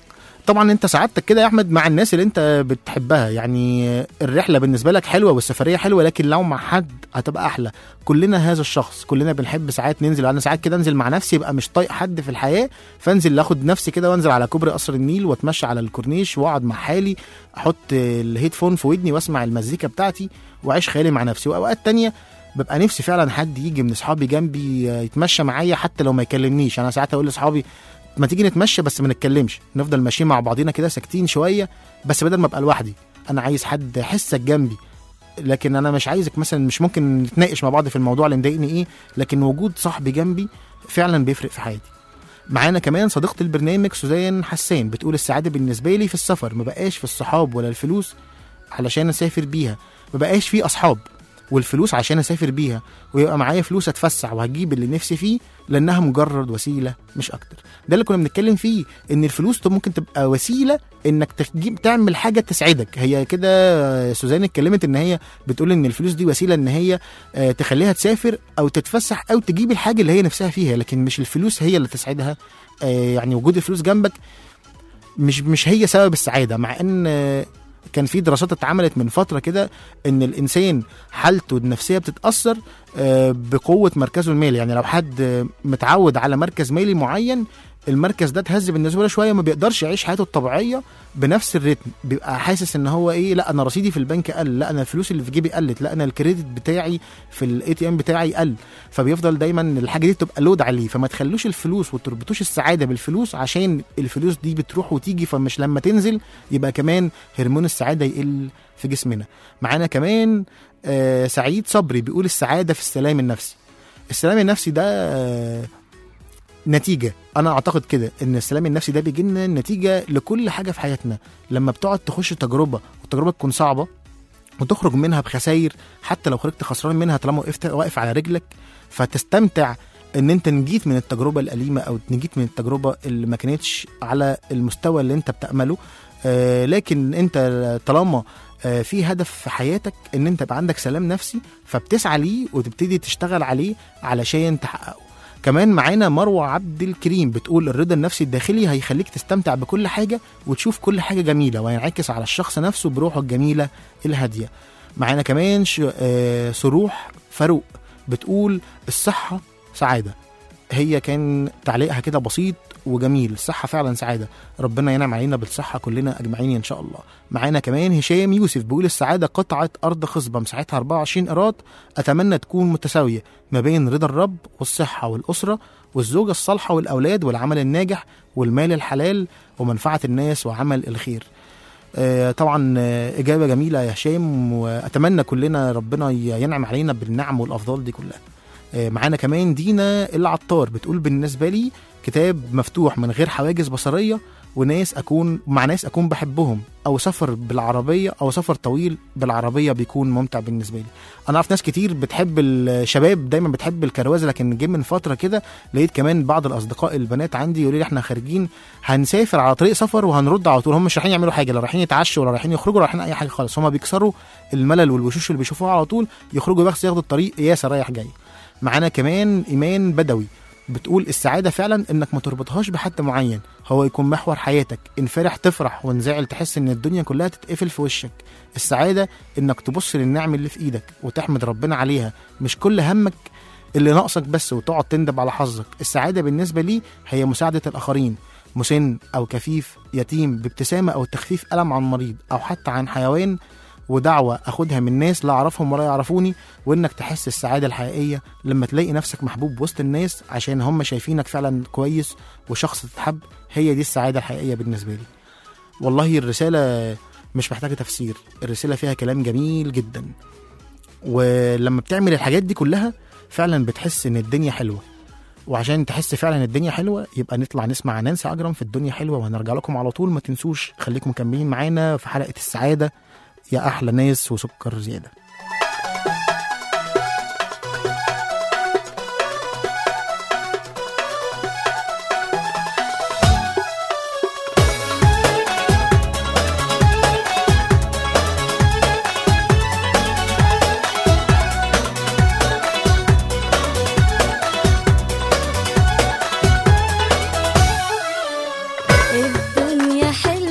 طبعا انت سعادتك كده يا احمد مع الناس اللي انت بتحبها، يعني الرحله بالنسبه لك حلوه والسفريه حلوه، لكن لو مع حد هتبقى احلى. كلنا هذا الشخص، كلنا بنحب ساعات ننزل، انا ساعات كده انزل مع نفسي، يبقى مش طايق حد في الحياه، فانزل اخد نفسي كده وانزل على كوبري قصر النيل واتمشى على الكورنيش واقعد مع حالي، احط الهيدفون في ودني واسمع المزيكا بتاعتي واعيش خيالي مع نفسي. واوقات تانية ببقى نفسي فعلا حد يجي من اصحابي جنبي يتمشى معايا حتى لو ما يكلمنيش. انا ساعات اقول لاصحابي ما تيجي نتمشى بس ما نتكلمش، نفضل ماشيين مع بعضينا كده ساكتين شويه، بس بدل ما ابقى لوحدي انا عايز حد يحسك جنبي. لكن انا مش عايزك مثلا، مش ممكن نتناقش مع بعض في الموضوع اللي مضايقني ايه، لكن وجود صاحبي جنبي فعلا بيفرق في حياتي. معانا كمان صديقة البرنامج سوزان حسان بتقول السعادة بالنسبة لي في السفر، ما بقاش في الصحاب ولا الفلوس علشان اسافر بيها، ما بقاش في اصحاب والفلوس عشان اسافر بيها ويبقى معايا فلوس اتفسح وهجيب اللي نفسي فيه، لانها مجرد وسيله مش اكتر. ده اللي كنا بنتكلم فيه، ان الفلوس ممكن تبقى وسيله انك تجيب تعمل حاجه تسعدك. هي كده سوزان اتكلمت ان هي بتقول ان الفلوس دي وسيله ان هي تخليها تسافر او تتفسح او تجيب الحاجه اللي هي نفسها فيها، لكن مش الفلوس هي اللي تسعدها. يعني وجود الفلوس جنبك مش هي سبب السعاده. مع ان كان في دراسات اتعملت من فترة كده ان الانسان حالته النفسية بتتأثر بقوة مركزه المالي. يعني لو حد متعود على مركز مالي معين، المركز ده اتهز بالنسبة له شوية، ما بيقدرش يعيش حياته الطبيعية بنفس الريتم، بيبقى حاسس ان هو ايه، لا انا رصيدي في البنك قل، لا انا الفلوس اللي في جيبي قلت، لا انا الكريدت بتاعي في الاي تي ام بتاعي قل. فبيفضل دايما الحاجة دي تبقى لود عليه. فما تخلوش الفلوس وتربطوش السعادة بالفلوس، عشان الفلوس دي بتروح وتيجي، فمش لما تنزل يبقى كمان هرمون السعادة يقل في جسمنا. معانا كمان سعيد صبري بيقول السعادة في السلام النفسي. السلام النفسي ده نتيجة، أنا أعتقد كده إن السلام النفسي ده بيجي لنا نتيجة لكل حاجة في حياتنا. لما بتقعد تخش تجربة والتجربة تكون صعبة وتخرج منها بخسائر، حتى لو خرجت خسران منها طالما واقف على رجلك، فتستمتع إن أنت نجيت من التجربة الأليمة أو نجيت من التجربة اللي ما كانتش على المستوى اللي أنت بتأمله. لكن أنت طالما في هدف في حياتك ان انت يبقى عندك سلام نفسي، فبتسعى ليه وتبتدي تشتغل عليه علشان تحققه. كمان معانا مروة عبد الكريم بتقول الرضا النفسي الداخلي هيخليك تستمتع بكل حاجة وتشوف كل حاجة جميلة، وينعكس على الشخص نفسه بروحه الجميلة الهادية. معانا كمان سروح فاروق بتقول الصحة سعادة. هي كان تعليقها كده بسيط وجميل، الصحة فعلا سعادة، ربنا ينعم علينا بالصحة كلنا أجمعين إن شاء الله. معانا كمان هشام يوسف بيقول السعادة قطعة أرض خصبة مساحتها 24 قيراط، أتمنى تكون متساوية ما بين رضا الرب والصحة والأسرة والزوجة الصالحة والأولاد والعمل الناجح والمال الحلال ومنفعة الناس وعمل الخير. طبعا إجابة جميلة يا هشام، وأتمنى كلنا ربنا ينعم علينا بالنعم والأفضال دي كلها. معانا كمان دينا العطار بتقول بالنسبة لي كتاب مفتوح من غير حواجز بصرية وناس أكون مع ناس أكون بحبهم، أو سفر بالعربية أو سفر طويل بالعربية بيكون ممتع بالنسبة لي. أنا أعرف ناس كتير بتحب الشباب دايما بتحب الكروازة، لكن جه من فترة كده لقيت كمان بعض الأصدقاء البنات عندي يقولوا لي إحنا خارجين هنسافر على طريق سفر وهنرد على طول. هم مش رايحين يعملوا حاجة، لا رايحين يتعشوا ولا رايحين يخرجوا ولا رايحين أي حاجة خالص، هم بيكسروا الملل والوشوش اللي بيشوفوها على طول، يخرجوا بس ياخدوا الطريق ياسر رايح جاي. معانا كمان إيمان بدوي بتقول السعادة فعلا انك ما تربطهاش بحد معين، هو يكون محور حياتك، ان فرح تفرح وانزعل تحس ان الدنيا كلها تتقفل في وشك. السعادة انك تبص للنعم اللي في ايدك وتحمد ربنا عليها، مش كل همك اللي ناقصك بس وتقعد تندب على حظك. السعادة بالنسبة لي هي مساعدة الآخرين، مسن أو كفيف، يتيم، بابتسامة أو تخفيف ألم عن مريض أو حتى عن حيوان، ودعوة أخدها من ناس لا أعرفهم ولا يعرفوني. وإنك تحس السعادة الحقيقية لما تلاقي نفسك محبوب وسط الناس عشان هم شايفينك فعلا كويس وشخص تتحب، هي دي السعادة الحقيقية بالنسبة لي. والله الرسالة مش محتاجة تفسير، الرسالة فيها كلام جميل جدا، ولما بتعمل الحاجات دي كلها فعلا بتحس إن الدنيا حلوة. وعشان تحس فعلا الدنيا حلوة يبقى نطلع نسمع نانسي عجرم في الدنيا حلوة، وهنرجع لكم على طول. ما تنسوش خليكم مكملين معانا في حلقة السعادة يا أحلى ناس وسكر زيادة. الدنيا حلوة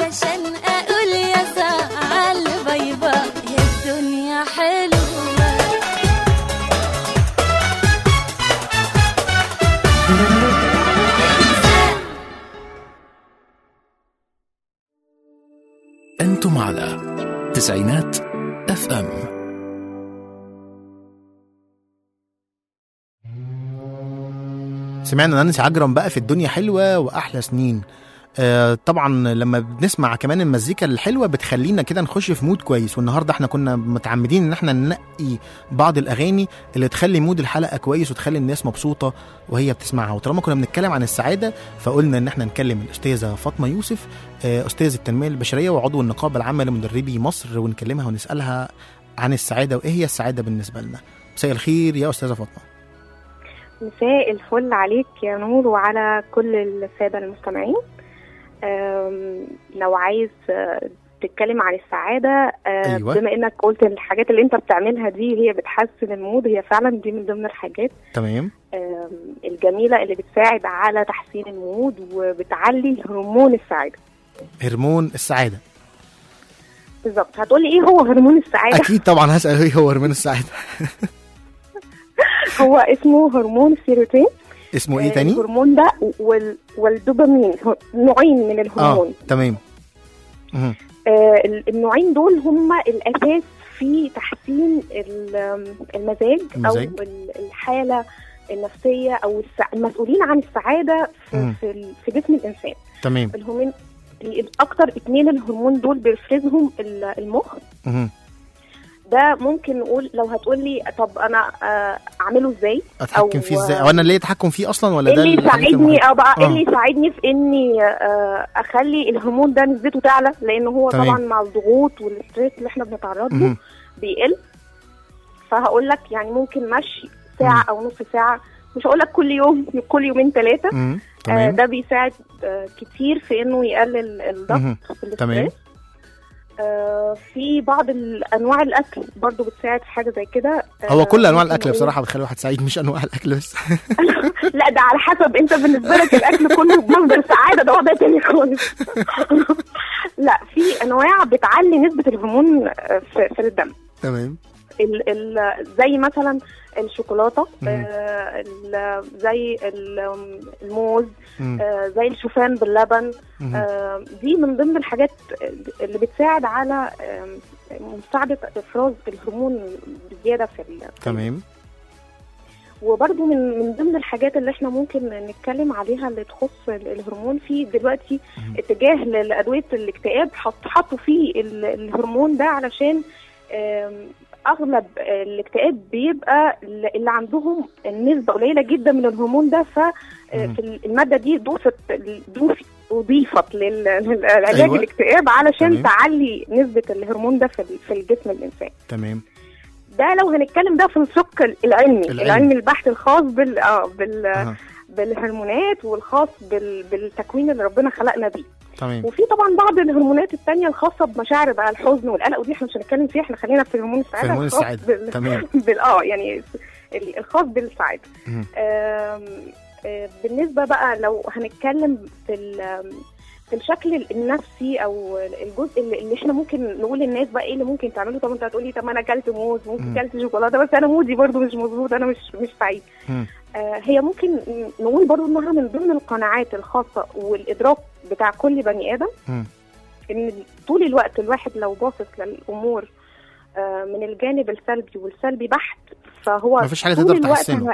عشان اقول يا ساعة البيضاء يا الدنيا حلوة. أنتم على تسعينات اف ام. سمعنا نانسي عجرم بقى في الدنيا حلوة وأحلى سنين. طبعا لما بنسمع كمان المزيكا الحلوة بتخلينا كده نخش في مود كويس، والنهاردة احنا كنا متعمدين ان احنا ننقي بعض الأغاني اللي تخلي مود الحلقة كويس وتخلي الناس مبسوطة وهي بتسمعها. وطالما كنا بنتكلم عن السعادة فقلنا ان احنا نكلم الأستاذة فاطمة يوسف، أستاذ التنمية البشرية وعضو النقابة العامة لمدربي مصر، ونكلمها ونسألها عن السعادة وإيه هي السعادة بالنسبة لنا. مساء الخير يا أستاذة فاطمة. مساء الفل عليك يا نور وعلى كل السادة المستمعين. لو عايز تتكلم عن السعادة، أيوة. بما انك قلت الحاجات اللي انت بتعملها دي هي بتحسن المود، هي فعلا دي من ضمن الحاجات تمام الجميلة اللي بتساعد على تحسين المود وبتعلي هرمون السعادة. هرمون السعادة بالظبط. هتقولي ايه هو هرمون السعادة؟ أكيد طبعا هسأل ايه هو هرمون السعادة. هو اسمه هرمون السيروتونين. اسمه ايه تاني؟ الهرمون ده والدوبامين، نوعين من الهرمون. تمام. النوعين دول هم الأساس في تحسين المزاج أو الحالة النفسية أو المسؤولين عن السعادة في جسم الإنسان. تمام. الهرمون الأكتر 2 الهرمون دول بيفرزهم المخ. ده ممكن نقول، لو هتقولي طب انا اعمله ازاي، اتحكم فيه ازاي، او انا اللي اتحكم فيه اصلا، ولا ده اللي يساعدني اللي يساعدني في اني اخلي الهرمون ده نسبته تعلى، لان هو تمام. طبعا مع الضغوط والستريس اللي احنا بنتعرض له بيقل. فهقول لك يعني ممكن مشي ساعه او نص ساعه، مش هقول لك كل يوم، كل يومين 3. ده بيساعد كتير في انه يقلل الضغط تمام. في بعض انواع الاكل برضو بتساعد في حاجه زي كده. هو كل انواع الاكل بصراحه بتخلي الواحد سعيد، مش انواع الاكل بس. لا ده على حسب انت بالنسبه لك الاكل كله بمصدر سعاده، ده وضع تاني خالص. لا في انواع بتعلي نسبه الهرمون في الدم. تمام. زي مثلا الشوكولاته، زي الموز، زي الشوفان باللبن. دي من ضمن الحاجات اللي بتساعد على مساعدة إفراز الهرمون بزيادة في تمام. وبرضو من ضمن الحاجات اللي احنا ممكن نتكلم عليها اللي تخص الهرمون، في دلوقتي اتجاه لأدوية الاكتئاب حطوا فيه الهرمون ده علشان اغلب الاكتئاب بيبقى اللي عندهم النسبه قليله جدا من الهرمون ده، في الماده دي اضيفت للعلاج. أيوة. الاكتئاب علشان تمام. تعلي نسبه الهرمون ده في الجسم الانسان. تمام. ده لو هنتكلم ده في الشق العلمي البحث الخاص بالهرمونات والخاص بالتكوين اللي ربنا خلقنا بيه. تمام. وفي طبعا بعض الهرمونات التانية الخاصة بمشاعر بقى الحزن والقلق، ودي احنا مش هنتكلم فيها، احنا خلينا في هرمون السعادة. هرمون السعادة. تمام. يعني الخاص بالسعادة. بالنسبة بقى لو هنتكلم في الشكل النفسي او الجزء اللي احنا ممكن نقول للناس بقى ايه اللي ممكن تعمله. طب انت هتقولي طب انا اكلت موز، ممكن اكلت شوكولاته، بس انا مودي برضو مش مظبوط، انا مش سعيد. هي ممكن نقول برضو انها من ضمن القناعات الخاصه والادراك بتاع كل بني ادم، ان طول الوقت الواحد لو باصص للامور من الجانب السلبي والسلبي بحت، فهو مفيش حاجه تقدر تحسنه.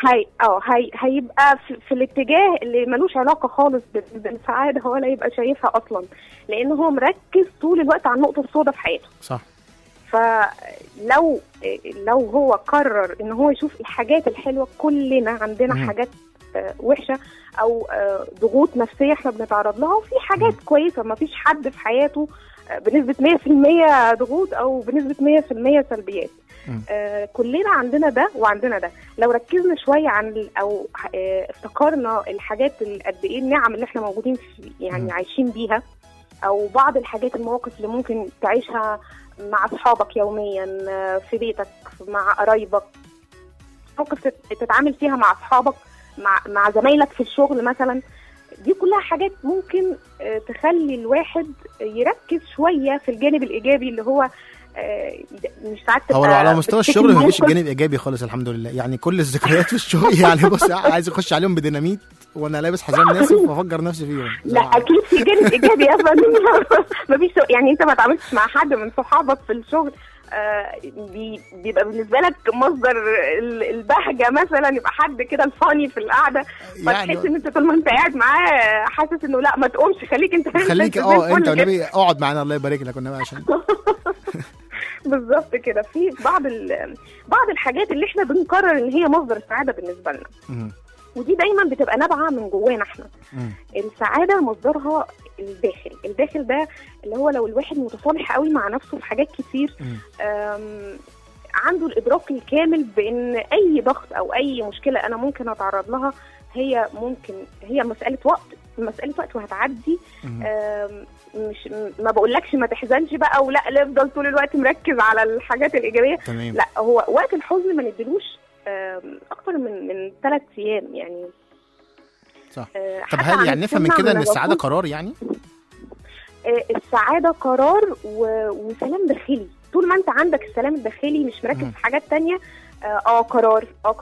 هيبقى في الاتجاه اللي ملوش علاقه خالص بالسعاده، ولا يبقى شايفها اصلا، لان هو مركز طول الوقت على النقطه السوداء في حياته. صح. فلو هو قرر ان هو يشوف الحاجات الحلوه، كلنا عندنا حاجات وحشه او ضغوط نفسيه احنا بنتعرض لها، وفي حاجات كويسه. ما فيش حد في حياته بنسبه 100% ضغوط او بنسبه 100% سلبيات. كلنا عندنا ده وعندنا ده. لو ركزنا شويه عن او افتكرنا الحاجات قد ايه النعم اللي احنا موجودين في يعني عايشين بيها، او بعض الحاجات المواقف اللي ممكن تعيشها مع اصحابك يوميا في بيتك، مع قرايبك، موقف تتعامل فيها مع اصحابك، مع زمايلك في الشغل مثلا، دي كلها حاجات ممكن تخلي الواحد يركز شويه في الجانب الايجابي اللي هو مش ساعات هو على مستوى الشغل مفيش جانب ايجابي خالص الحمد لله، يعني كل الذكريات في الشغل يعني بص عايز اخش عليهم بديناميت وانا لابس حزام ناسف وافجر نفسي فيهم. لا اكيد في جانب ايجابي يا فندم. مفيش يعني انت ما تعاملتش مع حد من صحابك في الشغل بيبقى بالنسبه لك مصدر البهجه مثلا، يبقى حد كده الفاني في القعده، يعني فتحس ان انت طول ما انت قاعد معاه حاسس انه لا ما تقومش، خليك انت انت والنبي اقعد معانا الله يبارك لك والنبي عشان بالظبط كده. في بعض الحاجات اللي احنا بنقرر ان هي مصدر السعاده بالنسبه لنا، ودي دايما بتبقى نابعه من جوانا احنا. السعاده مصدرها الداخل ده اللي هو لو الواحد متصالح قوي مع نفسه في حاجات كتير، عنده الادراك الكامل بان اي ضغط او اي مشكله انا ممكن اتعرض لها هي مساله وقت وهتعدي. مش ما بقولكش ما تحزنش بقى ولا افضل طول الوقت مركز على الحاجات الايجابيه. تمام. لا، هو وقت الحزن ما نديلوش اكتر من 3 ايام يعني. صح. طب هل يعني نفهم من كده ان السعاده قرار؟ يعني السعاده قرار وسلام داخلي. طول ما انت عندك السلام الداخلي مش مركز في حاجات تانية، قرار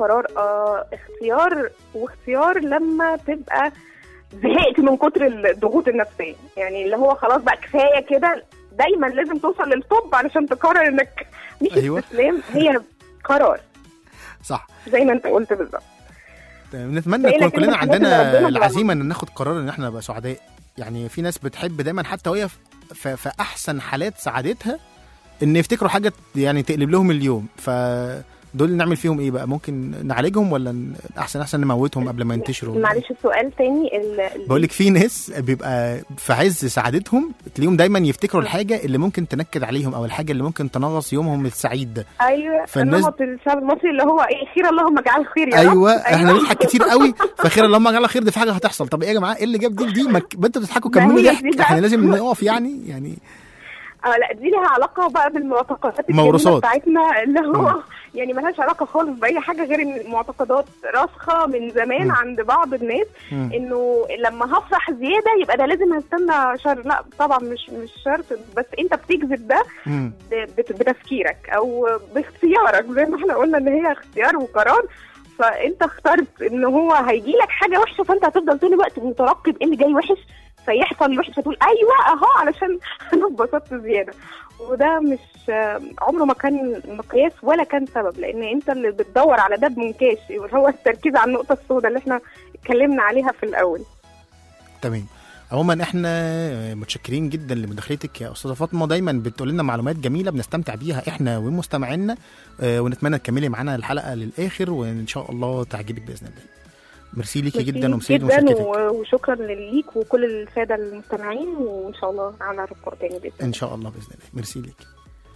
اختيار لما تبقى زهقت من كتر الضغوط النفسيه، يعني اللي هو خلاص بقى كفايه كده. دايما لازم توصل للطب علشان تقرر انك مش استسلام، هي قرار. صح زي ما انت قلت بالظبط. نتمنى نكون كلنا عندنا العزيمه ان ناخد قرار ان احنا نبقى سعداء. يعني في ناس بتحب دايما حتى وهي في احسن حالات سعادتها ان يفتكروا حاجه يعني تقلب لهم اليوم، فدول نعمل فيهم ايه بقى؟ ممكن نعالجهم ولا احسن نموتهم قبل ما ينتشروا؟ معلش السؤال تاني. بقول لك في ناس بيبقى في عز سعادتهم تلاقيهم دايما يفتكروا الحاجه اللي ممكن تنكد عليهم او الحاجه اللي ممكن تنغص يومهم السعيد ده. ايوه، النمط الشعب المصري اللي هو ايه، خير اللهم اجعل خير يا رب. ايوه احنا بنضحك كتير قوي، فخير اللهم اجعل خير دي في حاجه هتحصل. طب ايه يا جماعه ايه اللي جاب دي ما انتوا بتضحكوا كملوا ضحك، احنا لازم نقف يعني لا دي لها علاقه بقى بالمعتقدات بتاعتنا اللي هو يعني ملهاش علاقه خالص باي حاجه غير ان المعتقدات راسخه من زمان عند بعض الناس، انه لما هفرح زياده يبقى ده لازم هستنى شر. لا طبعا مش شرط، بس انت بتجذب ده بتفكيرك او باختيارك، زي ما احنا قلنا ان هي اختيار وقرار. فانت اخترت ان هو هيجي لك حاجه وحشه، فانت هتفضل طول الوقت مترقب ايه اللي جاي وحش، فيحصل الوحش فتقول ايوه اهو علشان انا اتبسطت زياده. وده مش عمره ما كان مقياس ولا كان سبب، لان انت اللي بتدور على ده بمنكاش، هو التركيز على النقطه السوداء اللي احنا اتكلمنا عليها في الاول. تمام. عموما احنا متشكرين جدا لمداخلتك يا استاذه فاطمه، دايما بتقول لنا معلومات جميله بنستمتع بيها احنا ومستمعينا، ونتمنى تكملي معانا الحلقه للاخر وان شاء الله تعجبك باذن الله. ميرسي ليكي جدا ومشاركتك، وشكرا ليك وكل الساده المستمعين، وان شاء الله على لقاء تاني باذن الله. ان شاء الله باذن الله. ميرسي ليكي.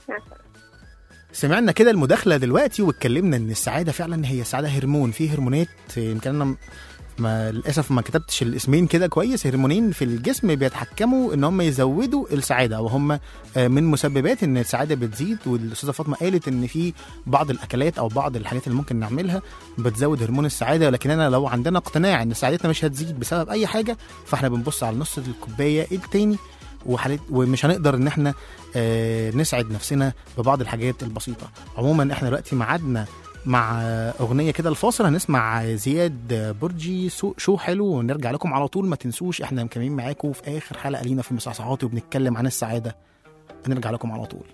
سمعنا كده المداخله دلوقتي واتكلمنا ان السعاده فعلا هي السعاده هرمون، في هرمونات يمكن انا للاسف ما كتبتش الاسمين كده كويس، هرمونين في الجسم بيتحكموا ان هم يزودوا السعاده، او هم من مسببات ان السعاده بتزيد. والاستاذه فاطمه قالت ان في بعض الاكلات او بعض الحاجات اللي ممكن نعملها بتزود هرمون السعاده، ولكننا لو عندنا اقتناع ان سعادتنا مش هتزيد بسبب اي حاجه، فاحنا بنبص على نص الكوبايه التاني ومش هنقدر ان احنا نسعد نفسنا ببعض الحاجات البسيطه. عموما احنا دلوقتي معادنا مع أغنية كده الفاصل، هنسمع زياد برجي شو حلو، ونرجع لكم على طول. ما تنسوش احنا مكملين معاكم في آخر حلقة لينا في مصحصحاتي وبنتكلم عن السعادة، هنرجع لكم على طول.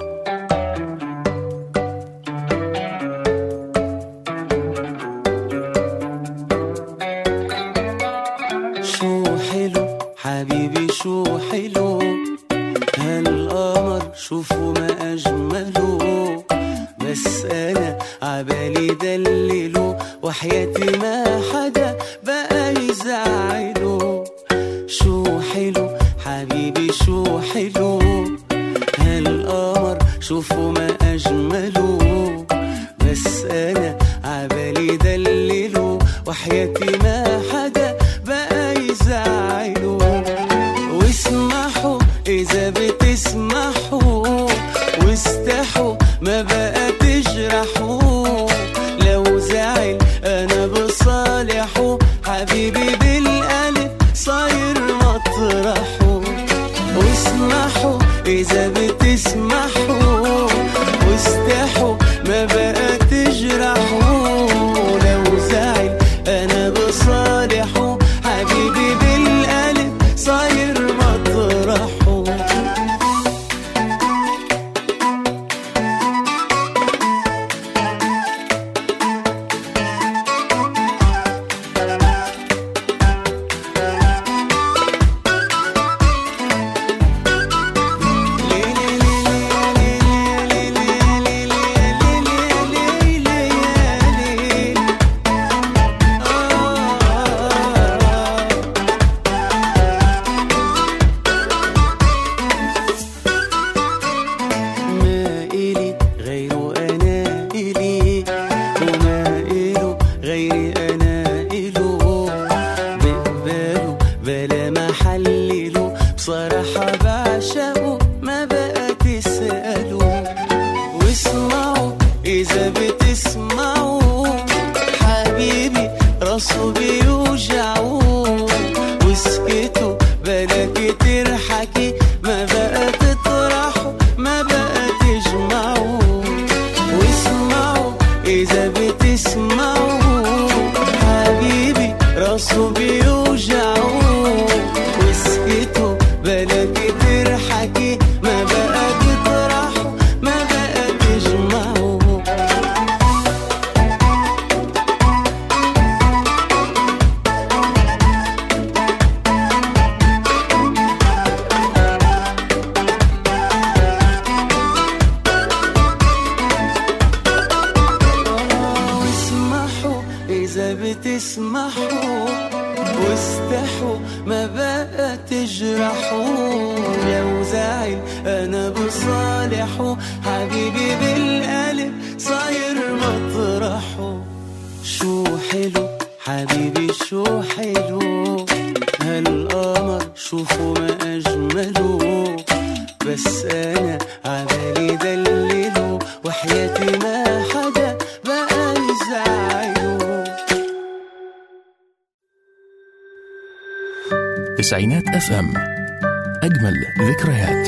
شو حلو حبيبي شو حلو، هالقمر شوفوا ما أجمله، بس أنا عبالي دلله وحياتي ما حدا بقى يزعله. شو حلو حبيبي شو حلو، هالقمر شوفوا ما أجمله، بس أنا عبالي دلله وحياتي ما حدا بقى يزعله. واسمحوا إذا بتسمحوا، واستحوا ما بقى تجرحوا، لو زعل أنا بصالحه، حبيبي بالقلب إذا بتسمحوا واستحوا ما بقى تجرحوا. لو زعل أنا بصالحه حبيبي بالقلب صاير مطرحه. تسعينات اف ام، اجمل ذكريات.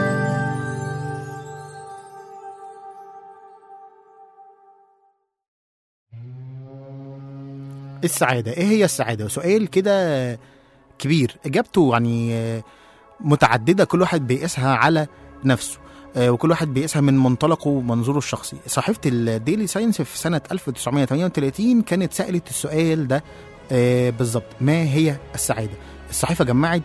السعادة ايه هي السعادة؟ سؤال كده كبير، اجابته يعني متعددة، كل واحد بيقيسها على نفسه وكل واحد بيقيسها من منطلقه ومنظوره الشخصي. صحيفة الديلي ساينس في سنة 1938 كانت سألت السؤال ده بالظبط، ما هي السعادة؟ الصحيفة جمعت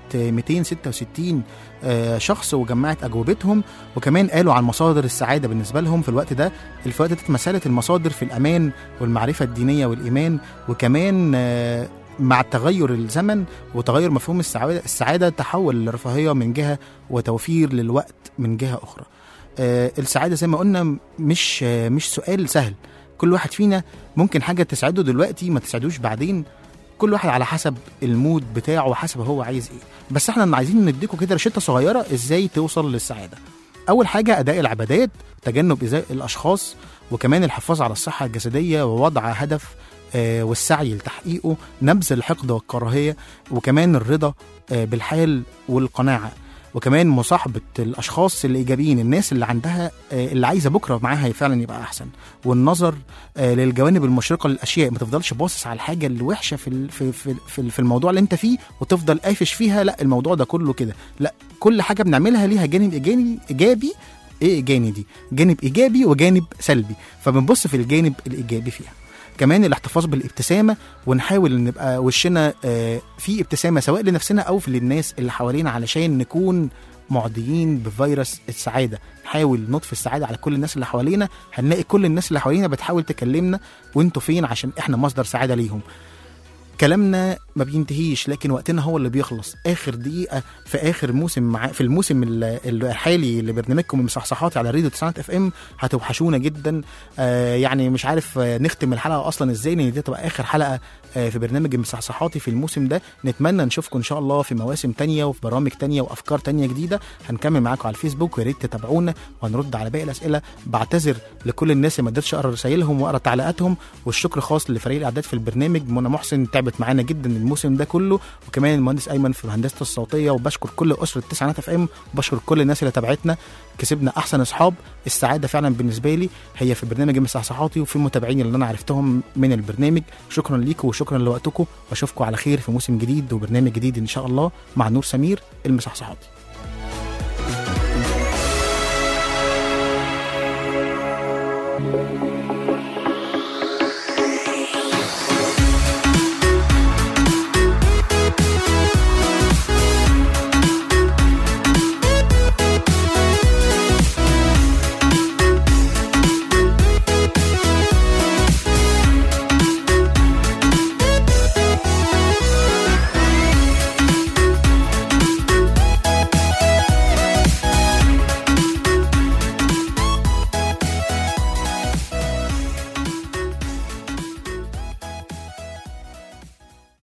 266 شخص وجمعت أجوبتهم، وكمان قالوا عن مصادر السعادة بالنسبة لهم في الوقت ده. اتمثلت المصادر في الأمان والمعرفة الدينية والإيمان، وكمان مع تغير الزمن وتغير مفهوم السعادة تحول لرفاهية من جهة وتوفير للوقت من جهة أخرى. السعادة زي ما قلنا مش سؤال سهل، كل واحد فينا ممكن حاجة تسعده دلوقتي ما تسعدوش بعدين، كل واحد على حسب المود بتاعه وحسب هو عايز ايه. بس احنا عايزين نديكم كده رشدة صغيرة ازاي توصل للسعادة. اول حاجة اداء العبادات، تجنب ايذاء الاشخاص، وكمان الحفاظ على الصحة الجسدية ووضع هدف والسعي لتحقيقه، نبذ الحقد والكراهية، وكمان الرضا بالحال والقناعة، وكمان مصاحبة الأشخاص الإيجابيين، الناس اللي عندها اللي عايزة بكرة معاها فعلا يبقى أحسن، والنظر للجوانب المشرقة للأشياء، ما تفضلش باصص على الحاجة الوحشة في الموضوع اللي انت فيه وتفضل قافش فيها، لا الموضوع ده كله كده، لا كل حاجة بنعملها ليها جانب إيجابي. ايه جانبي؟ جانب إيجابي وجانب سلبي، فبنبص في الجانب الإيجابي فيها. كمان الاحتفاظ بالابتسامة، ونحاول نبقى وشنا في ابتسامة سواء لنفسنا أو للناس اللي حوالينا، علشان نكون معديين بفيروس السعادة. نحاول نطفي السعادة على كل الناس اللي حوالينا، هنلاقي كل الناس اللي حوالينا بتحاول تكلمنا وانتوا فين، عشان احنا مصدر سعادة ليهم. كلامنا ما بينتهيش، لكن وقتنا هو اللي بيخلص. اخر دقيقه في اخر موسم في الموسم الحالي لبرنامجكم المصحصحات على راديو تسعينات اف ام هتوحشونا جدا. يعني مش عارف نختم الحلقه اصلا ازاي، لان دي تبقى اخر حلقه في برنامج المصحصحاتي في الموسم ده. نتمنى نشوفكم ان شاء الله في مواسم تانية وفي برامج تانية وافكار تانية جديده. هنكمل معاكم على الفيسبوك، ويا ريت تتابعونا وهنرد على باقي الاسئله. بعتذر لكل الناس اللي ما قدرتش اقرا رسائلهم واقرا تعليقاتهم، والشكر خاص لفريق الاعداد في البرنامج، منى محسن تعبت تعبت معانا جدا الموسم ده كله، وكمان المهندس ايمن في هندسه الصوتيه، وبشكر كل اسره تسعينات اف ام، وبشكر كل الناس اللي تابعتنا. كسبنا احسن اصحاب. السعاده فعلا بالنسبه لي هي في برنامج المصحصحاتي وفي المتابعين اللي انا عرفتهم من البرنامج. شكرا ليكم وشكرا لوقتكم، واشوفكم على خير في موسم جديد وبرنامج جديد ان شاء الله مع نور سمير المصحصحاتي.